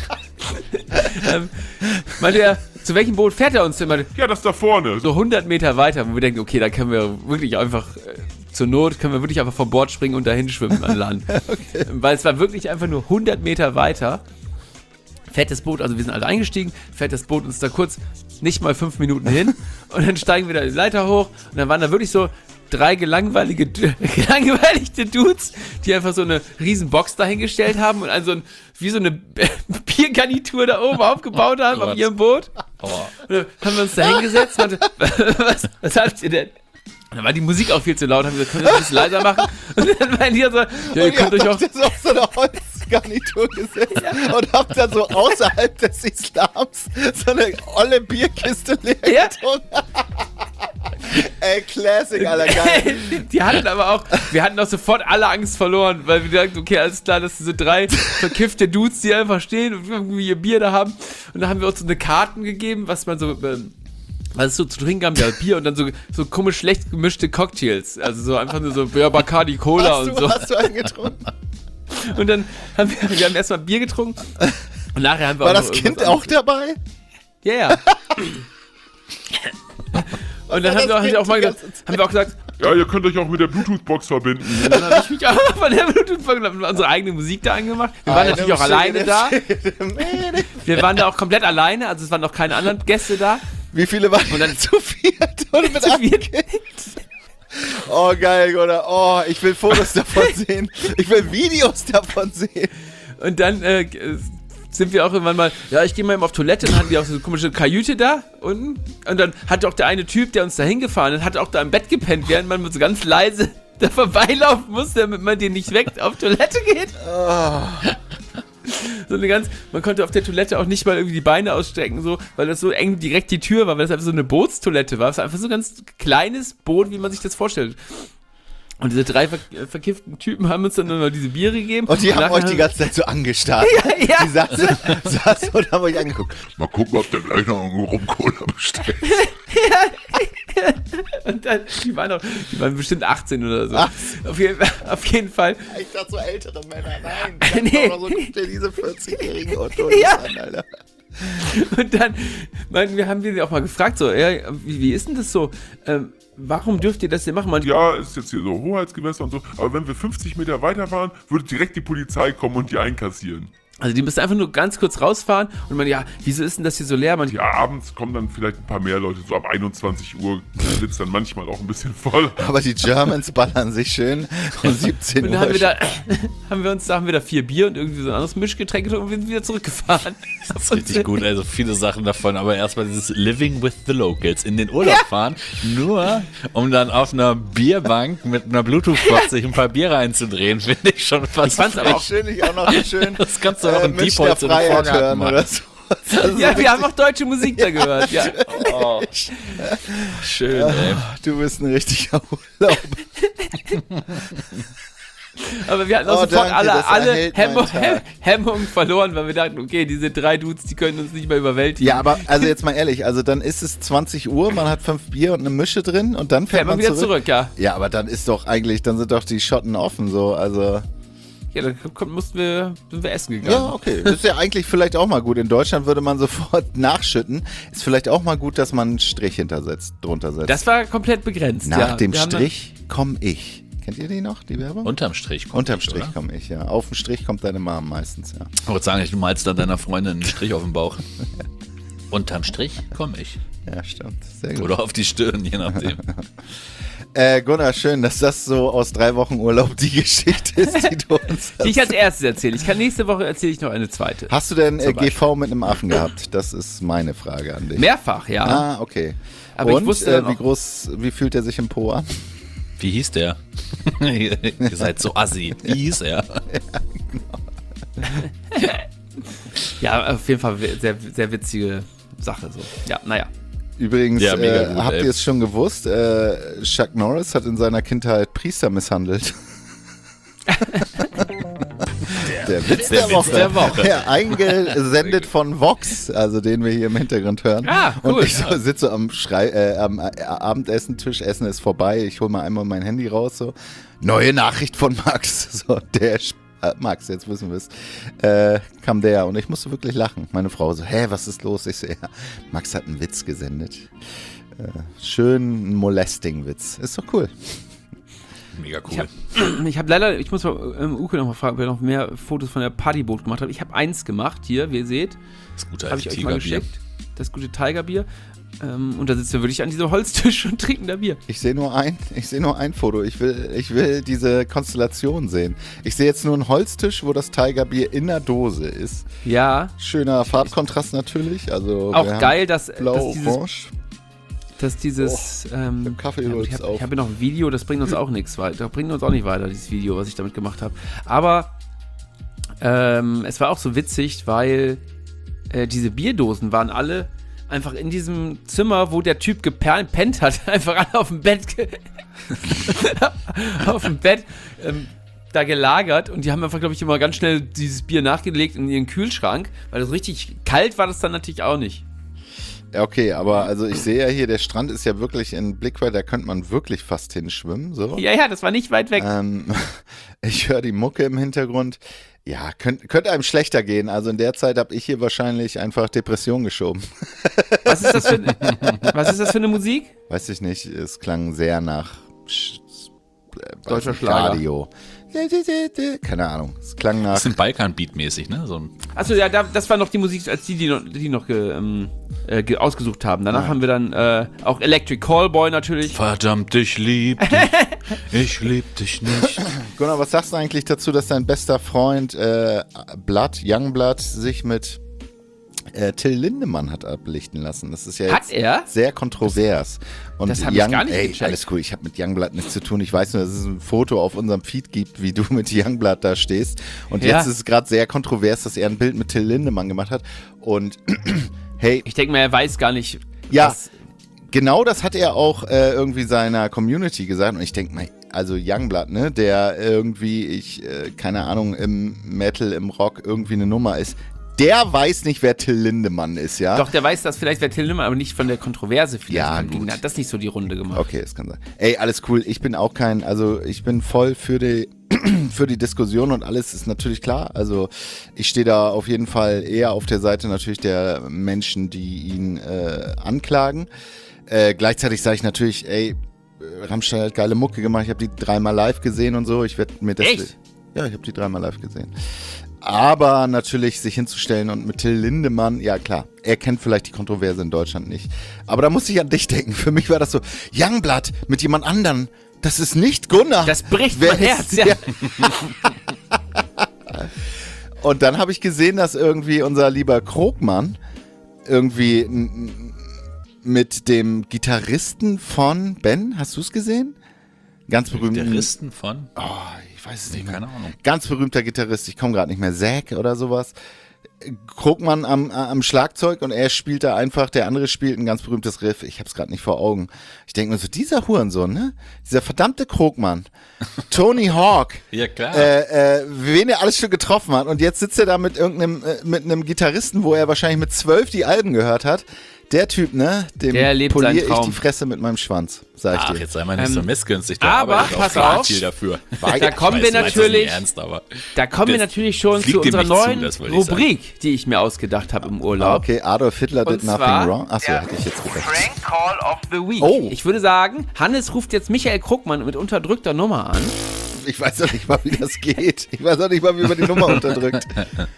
Speaker 1: Meinte er, zu welchem Boot fährt er uns denn?
Speaker 3: Ja, das da vorne.
Speaker 1: So 100 Meter weiter, wo wir denken, okay, da können wir wirklich einfach, zur Not können wir wirklich einfach vom Bord springen und dahin schwimmen an Land. Okay. Weil es war wirklich einfach nur 100 Meter weiter. Fährt das Boot, also wir sind alle eingestiegen, fährt das Boot uns da kurz nicht mal 5 Minuten hin und dann steigen wir da die Leiter hoch und dann waren da wirklich so 3 gelangweiligte Dudes, die einfach so eine riesen Box dahingestellt haben und wie so eine Biergarnitur da oben aufgebaut haben auf ihrem Boot. Und dann haben wir uns da hingesetzt und was habt ihr denn? Und dann war die Musik auch viel zu laut, haben wir gesagt, können wir das ein bisschen leiser machen? Und dann meinen die so, ja, ihr könnt euch auch...
Speaker 5: Ihr habt auf so eine Holzgarnitur gesetzt und habt dann so außerhalb des Islams so eine olle Bierkiste leer getrunken. Ey, Classic, Alter, geil.
Speaker 1: Die hatten aber auch, wir hatten auch sofort alle Angst verloren, weil wir dachten, okay, alles klar, das sind so 3 verkiffte Dudes, die einfach stehen und irgendwie ihr Bier da haben. Und dann haben wir uns so eine Karten gegeben, was man so... was es so zu trinken haben, ja, Bier und dann so komisch schlecht gemischte Cocktails. Also so einfach nur so Bacardi Cola und so.
Speaker 5: Hast du einen getrunken?
Speaker 1: Und dann haben wir erstmal Bier getrunken und nachher haben wir
Speaker 5: War
Speaker 1: auch
Speaker 5: das Kind auch dabei?
Speaker 1: Ja, ja. Und dann haben wir auch gesagt,
Speaker 3: Ja, ihr könnt euch auch mit der Bluetooth-Box verbinden.
Speaker 1: und dann habe ich mich auch von der Bluetooth-Box unsere eigene Musik da angemacht. Wir waren natürlich auch alleine da. Wir waren da auch komplett alleine, also es waren auch keine anderen Gäste da.
Speaker 5: Wie viele waren
Speaker 1: Und dann
Speaker 5: zu viert und mit
Speaker 1: zu
Speaker 5: einem
Speaker 1: viert.
Speaker 5: Kind? Oh, geil, oder? Oh, ich will Fotos davon sehen. Ich will Videos davon sehen.
Speaker 1: Und dann sind wir auch irgendwann mal, ja, ich gehe mal eben auf Toilette, dann hatten die auch so eine komische Kajüte da unten. Und dann hatte auch der eine Typ, der uns da hingefahren hat, hat auch da im Bett gepennt, während man so ganz leise da vorbeilaufen muss, damit man den nicht weckt, auf Toilette geht.
Speaker 5: Oh.
Speaker 1: Man konnte auf der Toilette auch nicht mal irgendwie die Beine ausstrecken, so, weil das so eng direkt die Tür war, weil das einfach so eine Bootstoilette war. Es war einfach so ein ganz kleines Boot, wie man sich das vorstellt. Und diese 3 verkifften Typen haben uns dann immer diese Biere gegeben.
Speaker 5: Und die haben euch die ganze Zeit so angestarrt.
Speaker 1: Ja.
Speaker 5: Die saßen und haben euch angeguckt.
Speaker 3: Mal gucken, ob der gleich noch einen Rum-Cola bestellt.
Speaker 1: Und dann, die waren bestimmt 18 oder so. Auf jeden Fall.
Speaker 5: Ich dachte so ältere Männer, nein.
Speaker 1: Nee.
Speaker 5: So diese 40-jährigen Otto
Speaker 1: Ja.
Speaker 5: an, Alter.
Speaker 1: Und dann haben wir auch mal gefragt, so, ja, wie ist denn das so? Warum dürft ihr das denn machen?
Speaker 3: Ja, ist jetzt hier so Hoheitsgewässer und so. Aber wenn wir 50 Meter weiterfahren, würde direkt die Polizei kommen und die einkassieren.
Speaker 1: Also die müssen einfach nur ganz kurz rausfahren und man, ja, wieso ist denn das hier so leer?
Speaker 3: Ja, abends kommen dann vielleicht ein paar mehr Leute. So ab 21 Uhr sitzt dann manchmal auch ein bisschen voll.
Speaker 5: Aber die Germans ballern sich schön um 17
Speaker 1: Und
Speaker 5: Uhr.
Speaker 1: dann haben wir da 4 Bier und irgendwie so ein anderes Mischgetränk getrunken und wir sind wieder zurückgefahren.
Speaker 2: Das ist richtig gut, also viele Sachen davon, aber erstmal dieses Living with the Locals, in den Urlaub fahren, nur um dann auf einer Bierbank mit einer Bluetooth-Box sich ein paar Biere einzudrehen, finde ich schon fast.
Speaker 1: Ich fand's aber auch
Speaker 5: schön, auch noch schön.
Speaker 2: Das kannst du auch in
Speaker 5: Mensch
Speaker 2: Deep
Speaker 5: der
Speaker 2: Holz in den
Speaker 5: Freiheit
Speaker 2: Vorgarten
Speaker 5: hören
Speaker 2: machen.
Speaker 5: oder so. Also
Speaker 1: ja, wir haben auch deutsche Musik da gehört. Ja.
Speaker 2: Oh. Schön, ey.
Speaker 5: Du bist ein richtiger Urlaub.
Speaker 1: Aber wir hatten auch sofort alle Hemmungen verloren, weil wir dachten, okay, diese 3 Dudes, die können uns nicht mehr überwältigen.
Speaker 5: Ja, aber also jetzt mal ehrlich, also dann ist es 20 Uhr, man hat 5 Bier und eine Mische drin und dann fährt man
Speaker 1: wieder zurück, ja.
Speaker 5: Ja, aber dann ist doch eigentlich, dann sind doch die Schotten offen, so, also...
Speaker 1: Ja, dann sind wir essen gegangen.
Speaker 5: Ja, okay. Das ist ja eigentlich vielleicht auch mal gut. In Deutschland würde man sofort nachschütten. Ist vielleicht auch mal gut, dass man einen Strich drunter setzt.
Speaker 1: Das war komplett begrenzt.
Speaker 5: Nach dem Strich komme ich. Kennt ihr die noch, die Werbung?
Speaker 2: Unterm Strich
Speaker 5: komme ich, ja. Auf dem Strich kommt deine Mom meistens, ja.
Speaker 2: Ich wollte sagen, du malst dann deiner Freundin einen Strich auf den Bauch. Unterm Strich komme ich.
Speaker 5: Ja, stimmt. Sehr gut.
Speaker 2: Oder auf die Stirn, je nachdem.
Speaker 5: Gunnar, schön, dass das so aus 3 Wochen Urlaub die Geschichte ist, die du uns
Speaker 1: die ich als erstes erzähle. Nächste Woche erzähle ich noch eine zweite.
Speaker 5: Hast du denn GV mit einem Affen gehabt? Das ist meine Frage an dich.
Speaker 1: Mehrfach, ja.
Speaker 5: Ah, okay.
Speaker 1: Aber
Speaker 5: und
Speaker 1: ich wusste
Speaker 5: wie fühlt er sich im Po an?
Speaker 2: Wie hieß der? Ihr seid so assi. Wie hieß er?
Speaker 1: Ja, auf jeden Fall sehr, sehr witzige Sache. So. Ja, naja.
Speaker 5: Übrigens,
Speaker 2: ja, mega gut,
Speaker 5: habt ihr es schon gewusst, Chuck Norris hat in seiner Kindheit Priester misshandelt. Der Witz der Woche. Ja, eingesendet von Vox, also den wir hier im Hintergrund hören.
Speaker 1: Ah, cool.
Speaker 5: Und ich sitze am Abendessentisch, Essen ist vorbei, ich hole mal einmal mein Handy raus, so, neue Nachricht von Max, so, Max, jetzt wissen wir es, kam der und ich musste wirklich lachen. Meine Frau so, was ist los? Ich so, ja, Max hat einen Witz gesendet. Schön ein Molesting-Witz. Ist doch cool.
Speaker 2: Mega cool.
Speaker 1: Ich muss mal Uke noch mal fragen, ob er noch mehr Fotos von der Partyboot gemacht hat. Ich habe eins gemacht, hier, wie ihr seht.
Speaker 2: Das gute
Speaker 1: habe ich euch mal geschickt. Das gute Tigerbier. Und da sitzen wir wirklich an diesem Holztisch und trinken da Bier.
Speaker 5: Ich sehe nur ein Foto. Ich will diese Konstellation sehen. Ich sehe jetzt nur einen Holztisch, wo das Tigerbier in der Dose ist.
Speaker 1: Ja.
Speaker 5: Schöner Farbkontrast natürlich. Also
Speaker 1: auch geil, dass
Speaker 5: blau-orange.
Speaker 1: dieses
Speaker 5: Kaffee
Speaker 1: ich habe noch ein Video, das bringt uns auch nichts weiter. Das bringt uns auch nicht weiter, dieses Video, was ich damit gemacht habe. Aber es war auch so witzig, weil diese Bierdosen waren alle einfach in diesem Zimmer, wo der Typ gepennt hat, einfach alle auf dem Bett da gelagert und die haben einfach, glaube ich, immer ganz schnell dieses Bier nachgelegt in ihren Kühlschrank, weil das richtig kalt war das dann natürlich auch nicht.
Speaker 5: Ja, okay, aber also ich sehe ja hier, der Strand ist ja wirklich in Blickweite, da könnte man wirklich fast hinschwimmen. So.
Speaker 1: Ja, das war nicht weit weg.
Speaker 5: Ich höre die Mucke im Hintergrund. Ja, könnte einem schlechter gehen. Also in der Zeit habe ich hier wahrscheinlich einfach Depression geschoben.
Speaker 1: Was ist das für eine Musik?
Speaker 5: Weiß ich nicht, es klang sehr nach
Speaker 1: deutscher Schlager.
Speaker 5: Radio. Keine Ahnung, es klang nach...
Speaker 2: Das sind Balkan-Beat-mäßig, ne?
Speaker 1: Achso, ja, das war noch die Musik, als die noch ausgesucht haben. Danach haben wir dann auch Electric Callboy natürlich.
Speaker 2: Verdammt, ich lieb dich, ich lieb dich nicht.
Speaker 5: Gunnar, was sagst du eigentlich dazu, dass dein bester Freund Youngblood sich mit Till Lindemann hat ablichten lassen? Das ist ja jetzt sehr kontrovers. Und
Speaker 1: das habe ich gar nicht gecheckt.
Speaker 5: Alles cool, ich habe mit Youngblood nichts zu tun. Ich weiß nur, dass es ein Foto auf unserem Feed gibt, wie du mit Youngblood da stehst. Und jetzt ist es gerade sehr kontrovers, dass er ein Bild mit Till Lindemann gemacht hat. Und hey.
Speaker 1: Ich denke mal, er weiß gar nicht,
Speaker 5: was... Genau das hat er auch irgendwie seiner Community gesagt. Und ich denke mal, also Youngblood, ne, der irgendwie, keine Ahnung, im Metal, im Rock irgendwie eine Nummer ist. Der weiß nicht, wer Till Lindemann ist, ja?
Speaker 1: Doch, der weiß das vielleicht, wer Till Lindemann, aber nicht von der Kontroverse vielleicht.
Speaker 5: Ja, gut.
Speaker 1: Der hat das nicht so die Runde gemacht.
Speaker 5: Okay, das kann sein. Ey, alles cool. Ich bin auch ich bin voll für die Diskussion und alles ist natürlich klar. Also ich stehe da auf jeden Fall eher auf der Seite natürlich der Menschen, die ihn anklagen. Gleichzeitig sage ich natürlich, ey, Rammstein hat geile Mucke gemacht. Ich habe die 3-mal live gesehen und so. Ich werde mir das...
Speaker 1: Echt?
Speaker 5: Ja, ich habe die 3-mal live gesehen. Aber natürlich sich hinzustellen und mit Till Lindemann, ja klar, er kennt vielleicht die Kontroverse in Deutschland nicht. Aber da muss ich an dich denken. Für mich war das so, Youngblood mit jemand anderen, das ist nicht Gunnar.
Speaker 1: Das bricht mein Herz, ja.
Speaker 5: Und dann habe ich gesehen, dass irgendwie unser lieber Krogmann irgendwie mit dem Gitarristen von Ben, hast du es gesehen? Ganz berühmt.
Speaker 2: Gitarristen von?
Speaker 5: Oh, ich weiß es nicht mehr.
Speaker 2: Keine Ahnung.
Speaker 5: Ganz berühmter Gitarrist, ich komme gerade nicht mehr, Zack oder sowas. Krogmann am Schlagzeug und er spielt da einfach, der andere spielt ein ganz berühmtes Riff. Ich hab's gerade nicht vor Augen. Ich denke mir so, dieser Hurensohn, ne? Dieser verdammte Krogmann, Tony Hawk,
Speaker 2: Ja, klar.
Speaker 5: wen er alles schon getroffen hat. Und jetzt sitzt er da mit einem Gitarristen, wo er wahrscheinlich mit 12 die Alben gehört hat. Der Typ, ne? Dem
Speaker 1: Der lebt
Speaker 5: poliere
Speaker 1: seinen
Speaker 5: ich
Speaker 1: Traum.
Speaker 5: die Fresse mit meinem Schwanz, sag ich
Speaker 2: Ach,
Speaker 5: dir.
Speaker 2: jetzt sei mal nicht so missgünstig. Der
Speaker 1: aber
Speaker 2: arbeitet
Speaker 1: pass
Speaker 2: auch
Speaker 1: auf,
Speaker 2: viel dafür.
Speaker 1: Da kommen wir natürlich,
Speaker 2: Ernst, aber
Speaker 1: da kommen wir
Speaker 2: das
Speaker 1: natürlich schon
Speaker 2: fliegt
Speaker 1: zu
Speaker 2: dem
Speaker 1: unserer
Speaker 2: nicht zu,
Speaker 1: neuen
Speaker 2: das wollte ich sagen.
Speaker 1: Rubrik, die ich mir ausgedacht habe im Urlaub.
Speaker 5: Okay, Adolf Hitler
Speaker 1: Und
Speaker 5: did nothing
Speaker 1: zwar
Speaker 5: wrong. Achso, hätte ich jetzt gedacht.
Speaker 1: Prank Call of the Week.
Speaker 5: Oh.
Speaker 1: Ich würde sagen, Hannes ruft jetzt Michael Krugmann mit unterdrückter Nummer an.
Speaker 5: Ich weiß doch nicht mal, wie das geht. Ich weiß auch nicht mal, wie man die Nummer unterdrückt.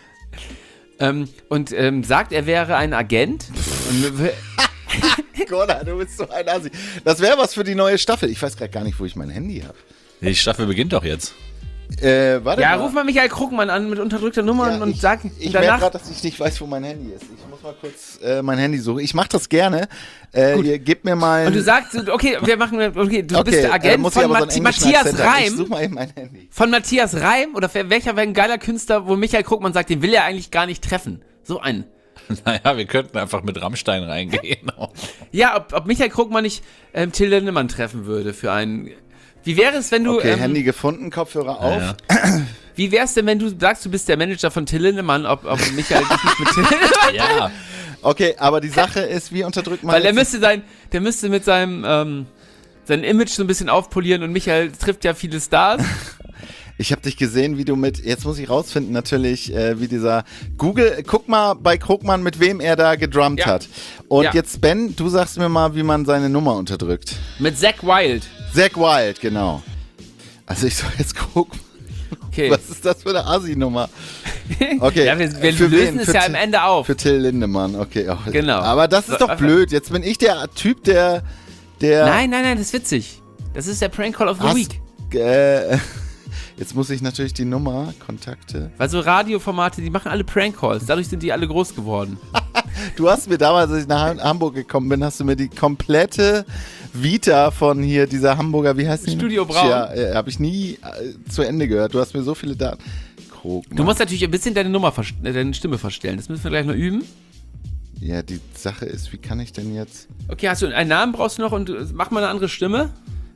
Speaker 1: Und sagt, er wäre ein Agent. Und
Speaker 5: Gordon, du bist so ein Asi. Das wäre was für die neue Staffel. Ich weiß gerade gar nicht, wo ich mein Handy habe.
Speaker 2: Die Staffel beginnt doch jetzt.
Speaker 5: Warte
Speaker 1: ja,
Speaker 5: mal.
Speaker 1: ruf mal Michael Krugmann an mit unterdrückter Nummer
Speaker 5: Ja,
Speaker 1: und sag
Speaker 5: Ich merke
Speaker 1: danach.
Speaker 5: gerade, dass ich nicht weiß, wo mein Handy ist. Ich muss mal kurz mein Handy suchen. Ich mache das gerne. Ihr gebt mir mal...
Speaker 1: Und du sagst, okay, du bist der Agent
Speaker 5: muss ich
Speaker 1: von
Speaker 5: aber so einen englischen
Speaker 1: Matthias
Speaker 5: Akzent haben. Ich
Speaker 1: Reim.
Speaker 5: such mal eben mein Handy.
Speaker 1: Von Matthias Reim? Oder welcher wäre ein geiler Künstler, wo Michael Krugmann sagt, den will er eigentlich gar nicht treffen? So einen.
Speaker 2: Naja, wir könnten einfach mit Rammstein reingehen.
Speaker 1: Ja, ob Michael Krugmann nicht Till Lindemann treffen würde für einen... Wie wäre es, wenn du...
Speaker 5: Okay, Handy gefunden, Kopfhörer auf.
Speaker 2: Ja.
Speaker 1: Wie wär's denn, wenn du sagst, du bist der Manager von Till Lindemann, ob Michael dich nicht mit Till Lindemann...
Speaker 2: Ja,
Speaker 5: Okay, aber die Sache ist, wie unterdrückt man
Speaker 1: Weil der
Speaker 5: jetzt-
Speaker 1: müsste mit seinem sein Image so ein bisschen aufpolieren und Michael trifft ja viele Stars.
Speaker 5: Ich habe dich gesehen, wie du jetzt muss ich rausfinden natürlich, wie dieser guck mal bei Krugmann, mit wem er da gedrummt
Speaker 1: Ja.
Speaker 5: hat. Und
Speaker 1: Ja.
Speaker 5: jetzt, Ben, du sagst mir mal, wie man seine Nummer unterdrückt.
Speaker 1: Mit Zack Wild.
Speaker 5: Zack Wild, genau. Also ich soll jetzt gucken,
Speaker 1: Okay.
Speaker 5: was ist das für eine Asi-Nummer? Okay,
Speaker 1: Ja, wir
Speaker 5: für
Speaker 1: lösen
Speaker 5: wen?
Speaker 1: es
Speaker 5: Für
Speaker 1: ja
Speaker 5: Till-
Speaker 1: am Ende auf.
Speaker 5: Für Till Lindemann, okay. Auch.
Speaker 1: Genau.
Speaker 5: Aber das ist
Speaker 1: So,
Speaker 5: doch blöd. Jetzt bin ich der Typ, der
Speaker 1: Nein, das ist witzig. Das ist der Prank Call of the
Speaker 5: Was?
Speaker 1: Week.
Speaker 5: Jetzt muss ich natürlich die Nummer, Kontakte.
Speaker 1: Weil so Radioformate, die machen alle Prank Calls. Dadurch sind die alle groß geworden.
Speaker 5: Du hast mir damals, als ich nach Hamburg gekommen bin, hast du mir die komplette Vita von hier, dieser Hamburger, wie heißt die?
Speaker 1: Studio Braun.
Speaker 5: Ja, habe ich nie zu Ende gehört. Du hast mir so viele Daten. Krugmann.
Speaker 1: Du musst natürlich ein bisschen deine Stimme verstellen. Das müssen wir gleich noch üben.
Speaker 5: Ja, die Sache ist, wie kann ich denn jetzt...
Speaker 1: Okay, hast du einen Namen brauchst du noch und mach mal eine andere Stimme?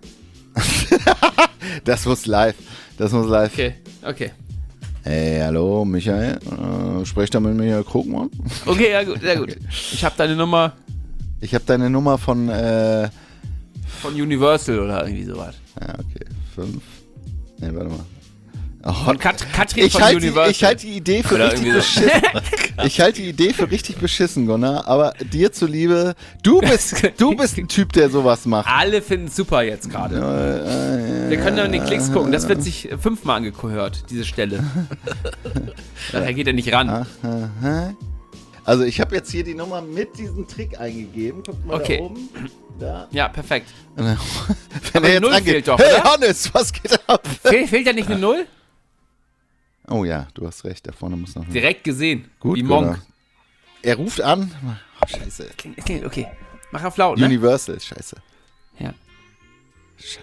Speaker 5: Das muss live.
Speaker 1: Okay.
Speaker 5: Hey, hallo, Michael. Sprecht da mit Michael Krugmann?
Speaker 1: Okay, ja gut, sehr gut. Ich habe deine Nummer
Speaker 5: Ich habe deine Nummer von...
Speaker 1: von Universal oder irgendwie sowas.
Speaker 5: Ja, okay. 5. Nee, warte mal. Oh,
Speaker 1: Von Katrin
Speaker 5: ich
Speaker 1: von
Speaker 5: halte
Speaker 1: Universal.
Speaker 5: die Idee für
Speaker 1: Oder
Speaker 5: richtig
Speaker 1: irgendwie so.
Speaker 5: beschissen. Ich halte die Idee für richtig beschissen, Gunnar. Aber dir zuliebe, du bist ein Typ, der sowas macht.
Speaker 1: Alle finden es super jetzt gerade. Wir können dann in den Klicks gucken. Das wird sich 5-mal angehört, diese Stelle. Daher geht er nicht ran.
Speaker 5: Also ich habe jetzt hier die Nummer mit diesem Trick eingegeben. Guckt mal
Speaker 1: Okay.
Speaker 5: da oben. Da.
Speaker 1: Ja, perfekt.
Speaker 5: Wenn
Speaker 1: Aber
Speaker 5: er
Speaker 1: die
Speaker 5: jetzt
Speaker 1: Null
Speaker 5: rangeht.
Speaker 1: fehlt doch,
Speaker 5: Hey
Speaker 1: oder?
Speaker 5: Hannes, was geht ab?
Speaker 1: Fehlt ja nicht eine 0?
Speaker 5: Oh ja, du hast recht. Da vorne muss noch...
Speaker 1: Direkt gesehen.
Speaker 5: Gut,
Speaker 1: Wie
Speaker 5: Gunnar.
Speaker 1: Monk.
Speaker 5: Er ruft an. Oh, scheiße.
Speaker 1: Klingelt, okay. Mach auf laut, ne?
Speaker 5: Universal, scheiße.
Speaker 1: Ja.
Speaker 5: Scheiße.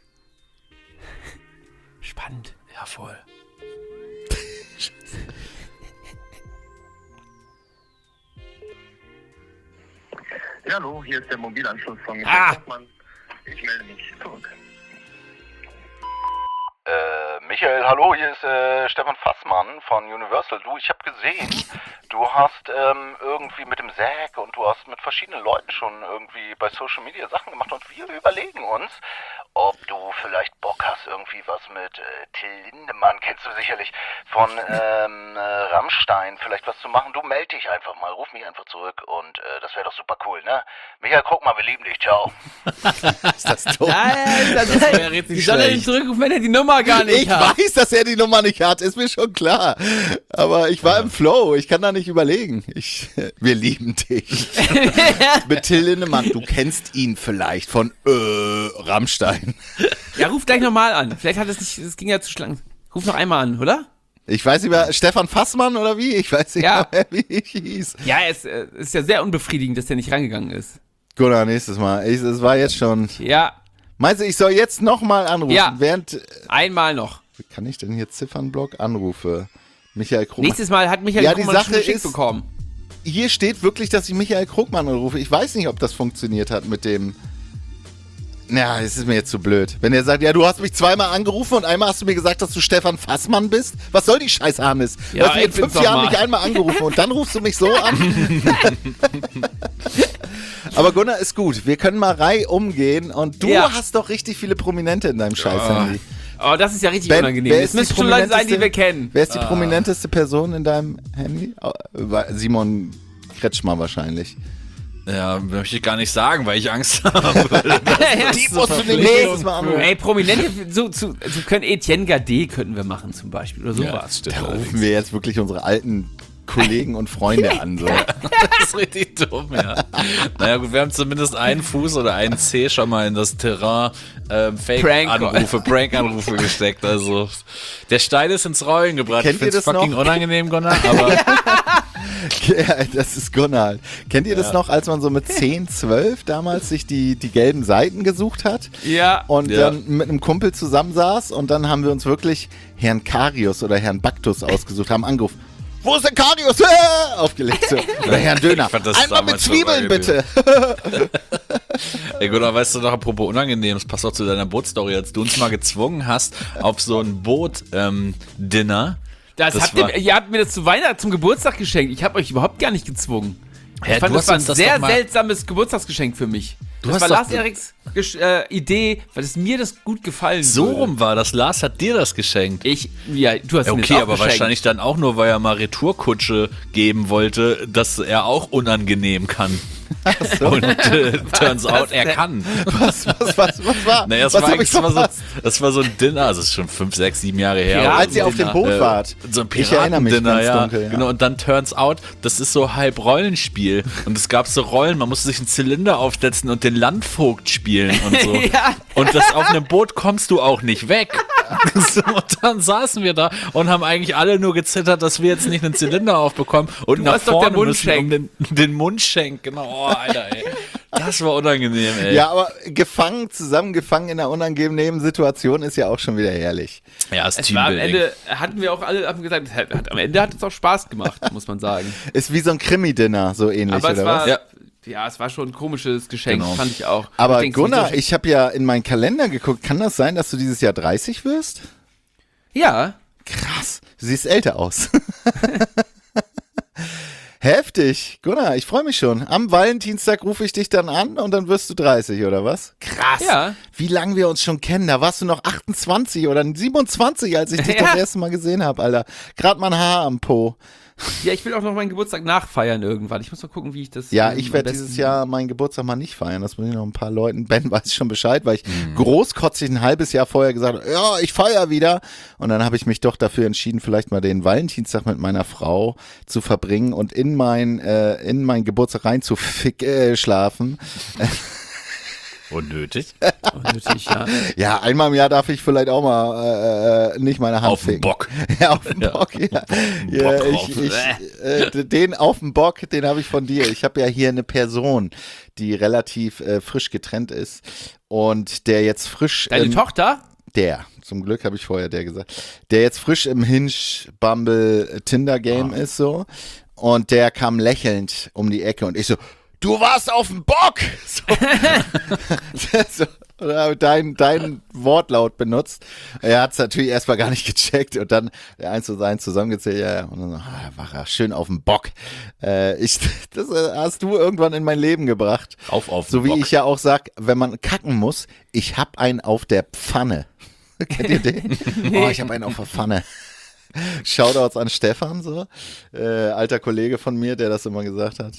Speaker 1: Spannend.
Speaker 2: ja, voll.
Speaker 7: Ja, hallo, hier ist der Mobilanschluss von
Speaker 1: Ah.
Speaker 7: Hoffmann. Ich melde mich zurück.
Speaker 5: Michael, hallo, hier ist Stefan Fassmann von Universal. Du, ich habe gesehen, du hast irgendwie mit dem Zack und du hast mit verschiedenen Leuten schon irgendwie bei Social Media Sachen gemacht und wir überlegen uns, ob du vielleicht Bock hast, irgendwie was mit Till Lindemann, kennst du sicherlich, von Rammstein, vielleicht was zu machen. Du melde dich einfach mal, ruf mich einfach zurück und das wäre doch super cool, ne? Michael, guck mal, wir lieben dich, ciao. Ist das doof?
Speaker 1: Wie soll er denn zurückrufen, wenn er die Nummer gar nicht
Speaker 5: Ich
Speaker 1: hat?
Speaker 5: weiß, dass er die Nummer nicht hat, ist mir schon klar. Aber ich war im Flow, ich kann da nicht überlegen. Wir lieben dich. Mit Till Lindemann, du kennst ihn vielleicht von Rammstein.
Speaker 1: Ja, ruf gleich nochmal an. Vielleicht hat es nicht, es ging ja zu schlank. Ruf noch einmal an, oder?
Speaker 5: Ich weiß nicht mehr, Stefan Fassmann oder wie? Ich weiß nicht
Speaker 1: Ja.
Speaker 5: mehr, wie ich hieß.
Speaker 1: Ja, es ist ja sehr unbefriedigend, dass der nicht rangegangen ist.
Speaker 5: Gunnar, nächstes Mal. Es war jetzt schon.
Speaker 1: Ja,
Speaker 5: Meinst du, ich soll jetzt nochmal anrufen?
Speaker 1: Ja.
Speaker 5: Während.
Speaker 1: einmal noch.
Speaker 5: Wie kann ich denn hier Ziffernblock Anrufe? Michael Krugmann.
Speaker 1: Nächstes Mal hat Michael
Speaker 5: Ja, die
Speaker 1: Krugmann
Speaker 5: Sache
Speaker 1: schon geschickt
Speaker 5: ist-
Speaker 1: bekommen.
Speaker 5: Hier steht wirklich, dass ich Michael Krugmann anrufe. Ich weiß nicht, ob das funktioniert hat mit dem... Na, es ist mir jetzt zu blöd. Wenn er sagt, ja, du hast mich zweimal angerufen und einmal hast du mir gesagt, dass du Stefan Fassmann bist. Was soll die Scheiße, Hannes?
Speaker 1: Ja,
Speaker 5: du hast mich in
Speaker 1: ich bin's
Speaker 5: 5 Jahren
Speaker 1: doch mal.
Speaker 5: nicht einmal angerufen und dann rufst du mich so an. Aber Gunnar, ist gut. Wir können mal umgehen und du
Speaker 1: Ja.
Speaker 5: hast doch richtig viele Prominente in deinem Scheiß-Handy.
Speaker 1: Oh, das ist ja richtig
Speaker 5: Ben,
Speaker 1: unangenehm.
Speaker 5: wer
Speaker 1: Es
Speaker 5: ist die
Speaker 1: müssen schon Leute sein, die
Speaker 5: prominenteste-
Speaker 1: wir kennen.
Speaker 5: Wer ist die prominenteste Person in deinem Handy? Simon Kretschmer wahrscheinlich.
Speaker 2: Ja, möchte ich gar nicht sagen, weil ich Angst habe.
Speaker 5: Die musst du
Speaker 1: Nee,
Speaker 5: nächstes Mal anrufen.
Speaker 1: ey, Prominente, so können Etienne Gade könnten wir machen zum Beispiel oder sowas.
Speaker 2: stimmt.
Speaker 5: Da rufen wir jetzt wirklich unsere alten Kollegen und Freunde an. So.
Speaker 2: Das ist richtig dumm, ja. Naja, gut, wir haben zumindest einen Fuß oder einen Zeh schon mal in das Terrain Prank-Anrufe gesteckt. Also, der Stein ist ins Rollen gebracht.
Speaker 5: Kennt
Speaker 2: Ich find's
Speaker 5: ihr das
Speaker 2: fucking
Speaker 5: noch?
Speaker 2: unangenehm, Gunnar, aber
Speaker 5: Ja, das ist Gunnar. Kennt ihr das noch, als man so mit 10, 12 damals sich die gelben Seiten gesucht hat?
Speaker 1: Ja.
Speaker 5: Und
Speaker 2: Ja.
Speaker 5: dann mit einem Kumpel zusammensaß und dann haben wir uns wirklich Herrn Karius oder Herrn Baktus ausgesucht, haben angerufen. Wo ist der Karius? Aufgelegt. So. Oder Herrn Döner.
Speaker 2: Ich fand das
Speaker 5: Einmal mit
Speaker 2: damals so
Speaker 5: Zwiebeln, bitte.
Speaker 2: ey, Gunnar, weißt du noch, apropos unangenehm, das passt auch zu deiner Bootstory, als du uns mal gezwungen hast auf so ein Boot-Dinner.
Speaker 1: Ihr habt mir das zu Weihnachten, zum Geburtstag geschenkt. Ich habe euch überhaupt gar nicht gezwungen.
Speaker 2: Ja,
Speaker 1: Ich fand,
Speaker 2: du
Speaker 1: das war ein
Speaker 2: hast uns das
Speaker 1: sehr
Speaker 2: doch mal-
Speaker 1: seltsames Geburtstagsgeschenk für mich. Das
Speaker 2: hast
Speaker 1: war
Speaker 2: doch-
Speaker 1: Lars Eriks Idee, weil es mir das gut gefallen
Speaker 2: So
Speaker 1: würde.
Speaker 2: rum war das. Lars hat dir das geschenkt.
Speaker 1: Du hast mir das
Speaker 2: Okay,
Speaker 1: auch
Speaker 2: aber
Speaker 1: geschenkt.
Speaker 2: wahrscheinlich dann auch nur, weil er mal Retourkutsche geben wollte, dass er auch unangenehm kann. Und turns out, er kann.
Speaker 5: Was war?
Speaker 2: Naja, das
Speaker 5: was
Speaker 2: war,
Speaker 5: hab
Speaker 2: eigentlich,
Speaker 5: ich verpasst?
Speaker 2: das war so ein Dinner, also das ist schon 5, 6, 7 Jahre her.
Speaker 1: Ja,
Speaker 5: Als ihr auf dem Boot wart.
Speaker 2: So ein
Speaker 5: Ich erinnere mich
Speaker 2: Piratendinner,
Speaker 5: ganz
Speaker 2: ja.
Speaker 5: dunkel. Ja.
Speaker 2: Genau, und dann turns out, das ist so halb Rollenspiel. Und es gab so Rollen, man musste sich einen Zylinder aufsetzen und den Landvogt spielen und so.
Speaker 1: Ja.
Speaker 2: Und das auf einem Boot kommst du auch nicht weg. So, und dann saßen wir da und haben eigentlich alle nur gezittert, dass wir jetzt nicht einen Zylinder aufbekommen und nach
Speaker 1: warst doch der
Speaker 2: vorne müssen, um
Speaker 1: Mundschenk.
Speaker 2: den Mundschenk. Genau, oh, Alter, ey. Das war unangenehm, ey.
Speaker 5: Ja, aber zusammengefangen in einer unangenehmen Situation ist ja auch schon wieder herrlich.
Speaker 2: Ja, das
Speaker 1: Es war am
Speaker 2: Teambuilding.
Speaker 1: Ende, hatten wir auch alle haben gesagt, am Ende hat es auch Spaß gemacht, muss man sagen.
Speaker 5: Ist wie so ein Krimi-Dinner, so ähnlich,
Speaker 1: Aber es
Speaker 5: oder
Speaker 1: war,
Speaker 5: was?
Speaker 2: Ja.
Speaker 1: ja, es war schon ein komisches Geschenk,
Speaker 2: Genau.
Speaker 1: fand ich auch.
Speaker 5: Aber
Speaker 1: denkst,
Speaker 5: Gunnar,
Speaker 1: wieso-
Speaker 5: ich habe ja in meinen Kalender geguckt. Kann das sein, dass du dieses Jahr 30 wirst?
Speaker 1: Ja,
Speaker 5: Krass, du siehst älter aus. Heftig. Gunnar, ich freue mich schon. Am Valentinstag rufe ich dich dann an und dann wirst du 30, oder was? Krass.
Speaker 1: Ja.
Speaker 5: Wie lange wir uns schon kennen. Da warst du noch 28 oder 27, als ich dich
Speaker 1: Ja.
Speaker 5: das erste Mal gesehen habe, Alter. Gerade mal ein Haar am Po.
Speaker 1: ja, ich will auch noch meinen Geburtstag nachfeiern irgendwann. Ich muss mal gucken, wie ich das.
Speaker 5: Ja, ich
Speaker 1: am
Speaker 5: werde
Speaker 1: besten-
Speaker 5: dieses Jahr meinen Geburtstag mal nicht feiern. Das muss ich noch ein paar Leuten. Ben weiß schon Bescheid, weil ich großkotzig ein halbes Jahr vorher gesagt habe, ja, ich feiere wieder. Und dann habe ich mich doch dafür entschieden, vielleicht mal den Valentinstag mit meiner Frau zu verbringen und in meinen Geburtstag rein zu schlafen.
Speaker 2: Unnötig.
Speaker 1: Unnötig, ja.
Speaker 5: Ja, einmal im Jahr darf ich vielleicht auch mal nicht meine Hand
Speaker 2: Auf den
Speaker 5: ficken.
Speaker 2: Bock.
Speaker 5: Ja, auf den Bock, ja. Ja,
Speaker 2: drauf.
Speaker 5: Den auf den Bock, den habe ich von dir. Ich habe ja hier eine Person, die relativ frisch getrennt ist und der jetzt frisch
Speaker 1: Deine Tochter?
Speaker 5: zum Glück habe ich vorher der gesagt, der jetzt frisch im Hinge-Bumble-Tinder-Game ist so und der kam lächelnd um die Ecke und ich so, du warst auf dem Bock! So. So. Oder habe dein Wortlaut benutzt. Er hat es natürlich erstmal gar nicht gecheckt und dann der 1 zu 1 zusammengezählt, ja, und dann so, war er schön auf dem Bock. Das hast du irgendwann in mein Leben gebracht.
Speaker 2: Auf
Speaker 5: So
Speaker 2: den
Speaker 5: wie
Speaker 2: Bock.
Speaker 5: ich ja auch sag, wenn man kacken muss, ich hab einen auf der Pfanne. Kennt ihr den? Oh, ich hab einen auf der Pfanne. Shoutouts an Stefan, so. Alter Kollege von mir, der das immer gesagt hat.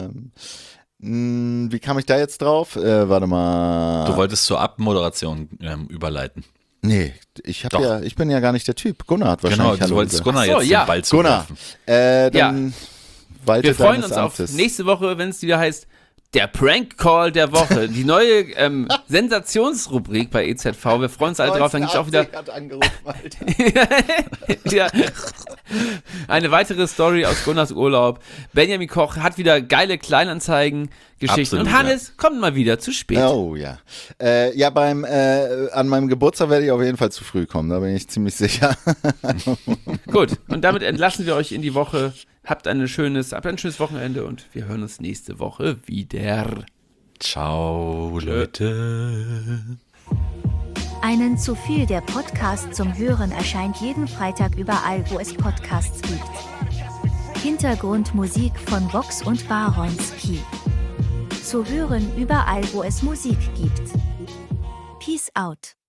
Speaker 5: Wie kam ich da jetzt drauf? Warte mal.
Speaker 2: Du wolltest zur Abmoderation überleiten.
Speaker 5: Nee, ich bin ja gar nicht der Typ. Gunnar hat wahrscheinlich
Speaker 2: Genau, du
Speaker 5: Hallo
Speaker 2: wolltest
Speaker 5: gesagt.
Speaker 2: Gunnar
Speaker 1: Ach so,
Speaker 2: jetzt
Speaker 1: ja.
Speaker 2: den Ball
Speaker 5: Gunnar,
Speaker 2: zuwerfen.
Speaker 5: dann walte
Speaker 1: Wir freuen
Speaker 5: deines
Speaker 1: uns auf
Speaker 5: Amtes.
Speaker 1: nächste Woche, wenn es wieder heißt Der Prank Call der Woche. Die neue Sensationsrubrik bei EZV. Wir freuen uns alle drauf. Dann gibt's auch wieder
Speaker 5: hat angerufen, Alter.
Speaker 1: ja. Eine weitere Story aus Gunnars Urlaub. Benjamin Koch hat wieder geile Kleinanzeigen-Geschichten.
Speaker 2: Absolut,
Speaker 1: Und Hannes kommt mal wieder zu spät.
Speaker 5: Oh ja. Ja, an meinem Geburtstag werde ich auf jeden Fall zu früh kommen, da bin ich ziemlich sicher.
Speaker 1: Gut, und damit entlassen wir euch in die Woche. Habt ein schönes Wochenende und wir hören uns nächste Woche wieder.
Speaker 2: Ciao, Leute.
Speaker 8: Einen zu viel, der Podcast zum Hören erscheint jeden Freitag überall, wo es Podcasts gibt. Hintergrundmusik von Vox und Baronski. Zu hören überall, wo es Musik gibt. Peace out.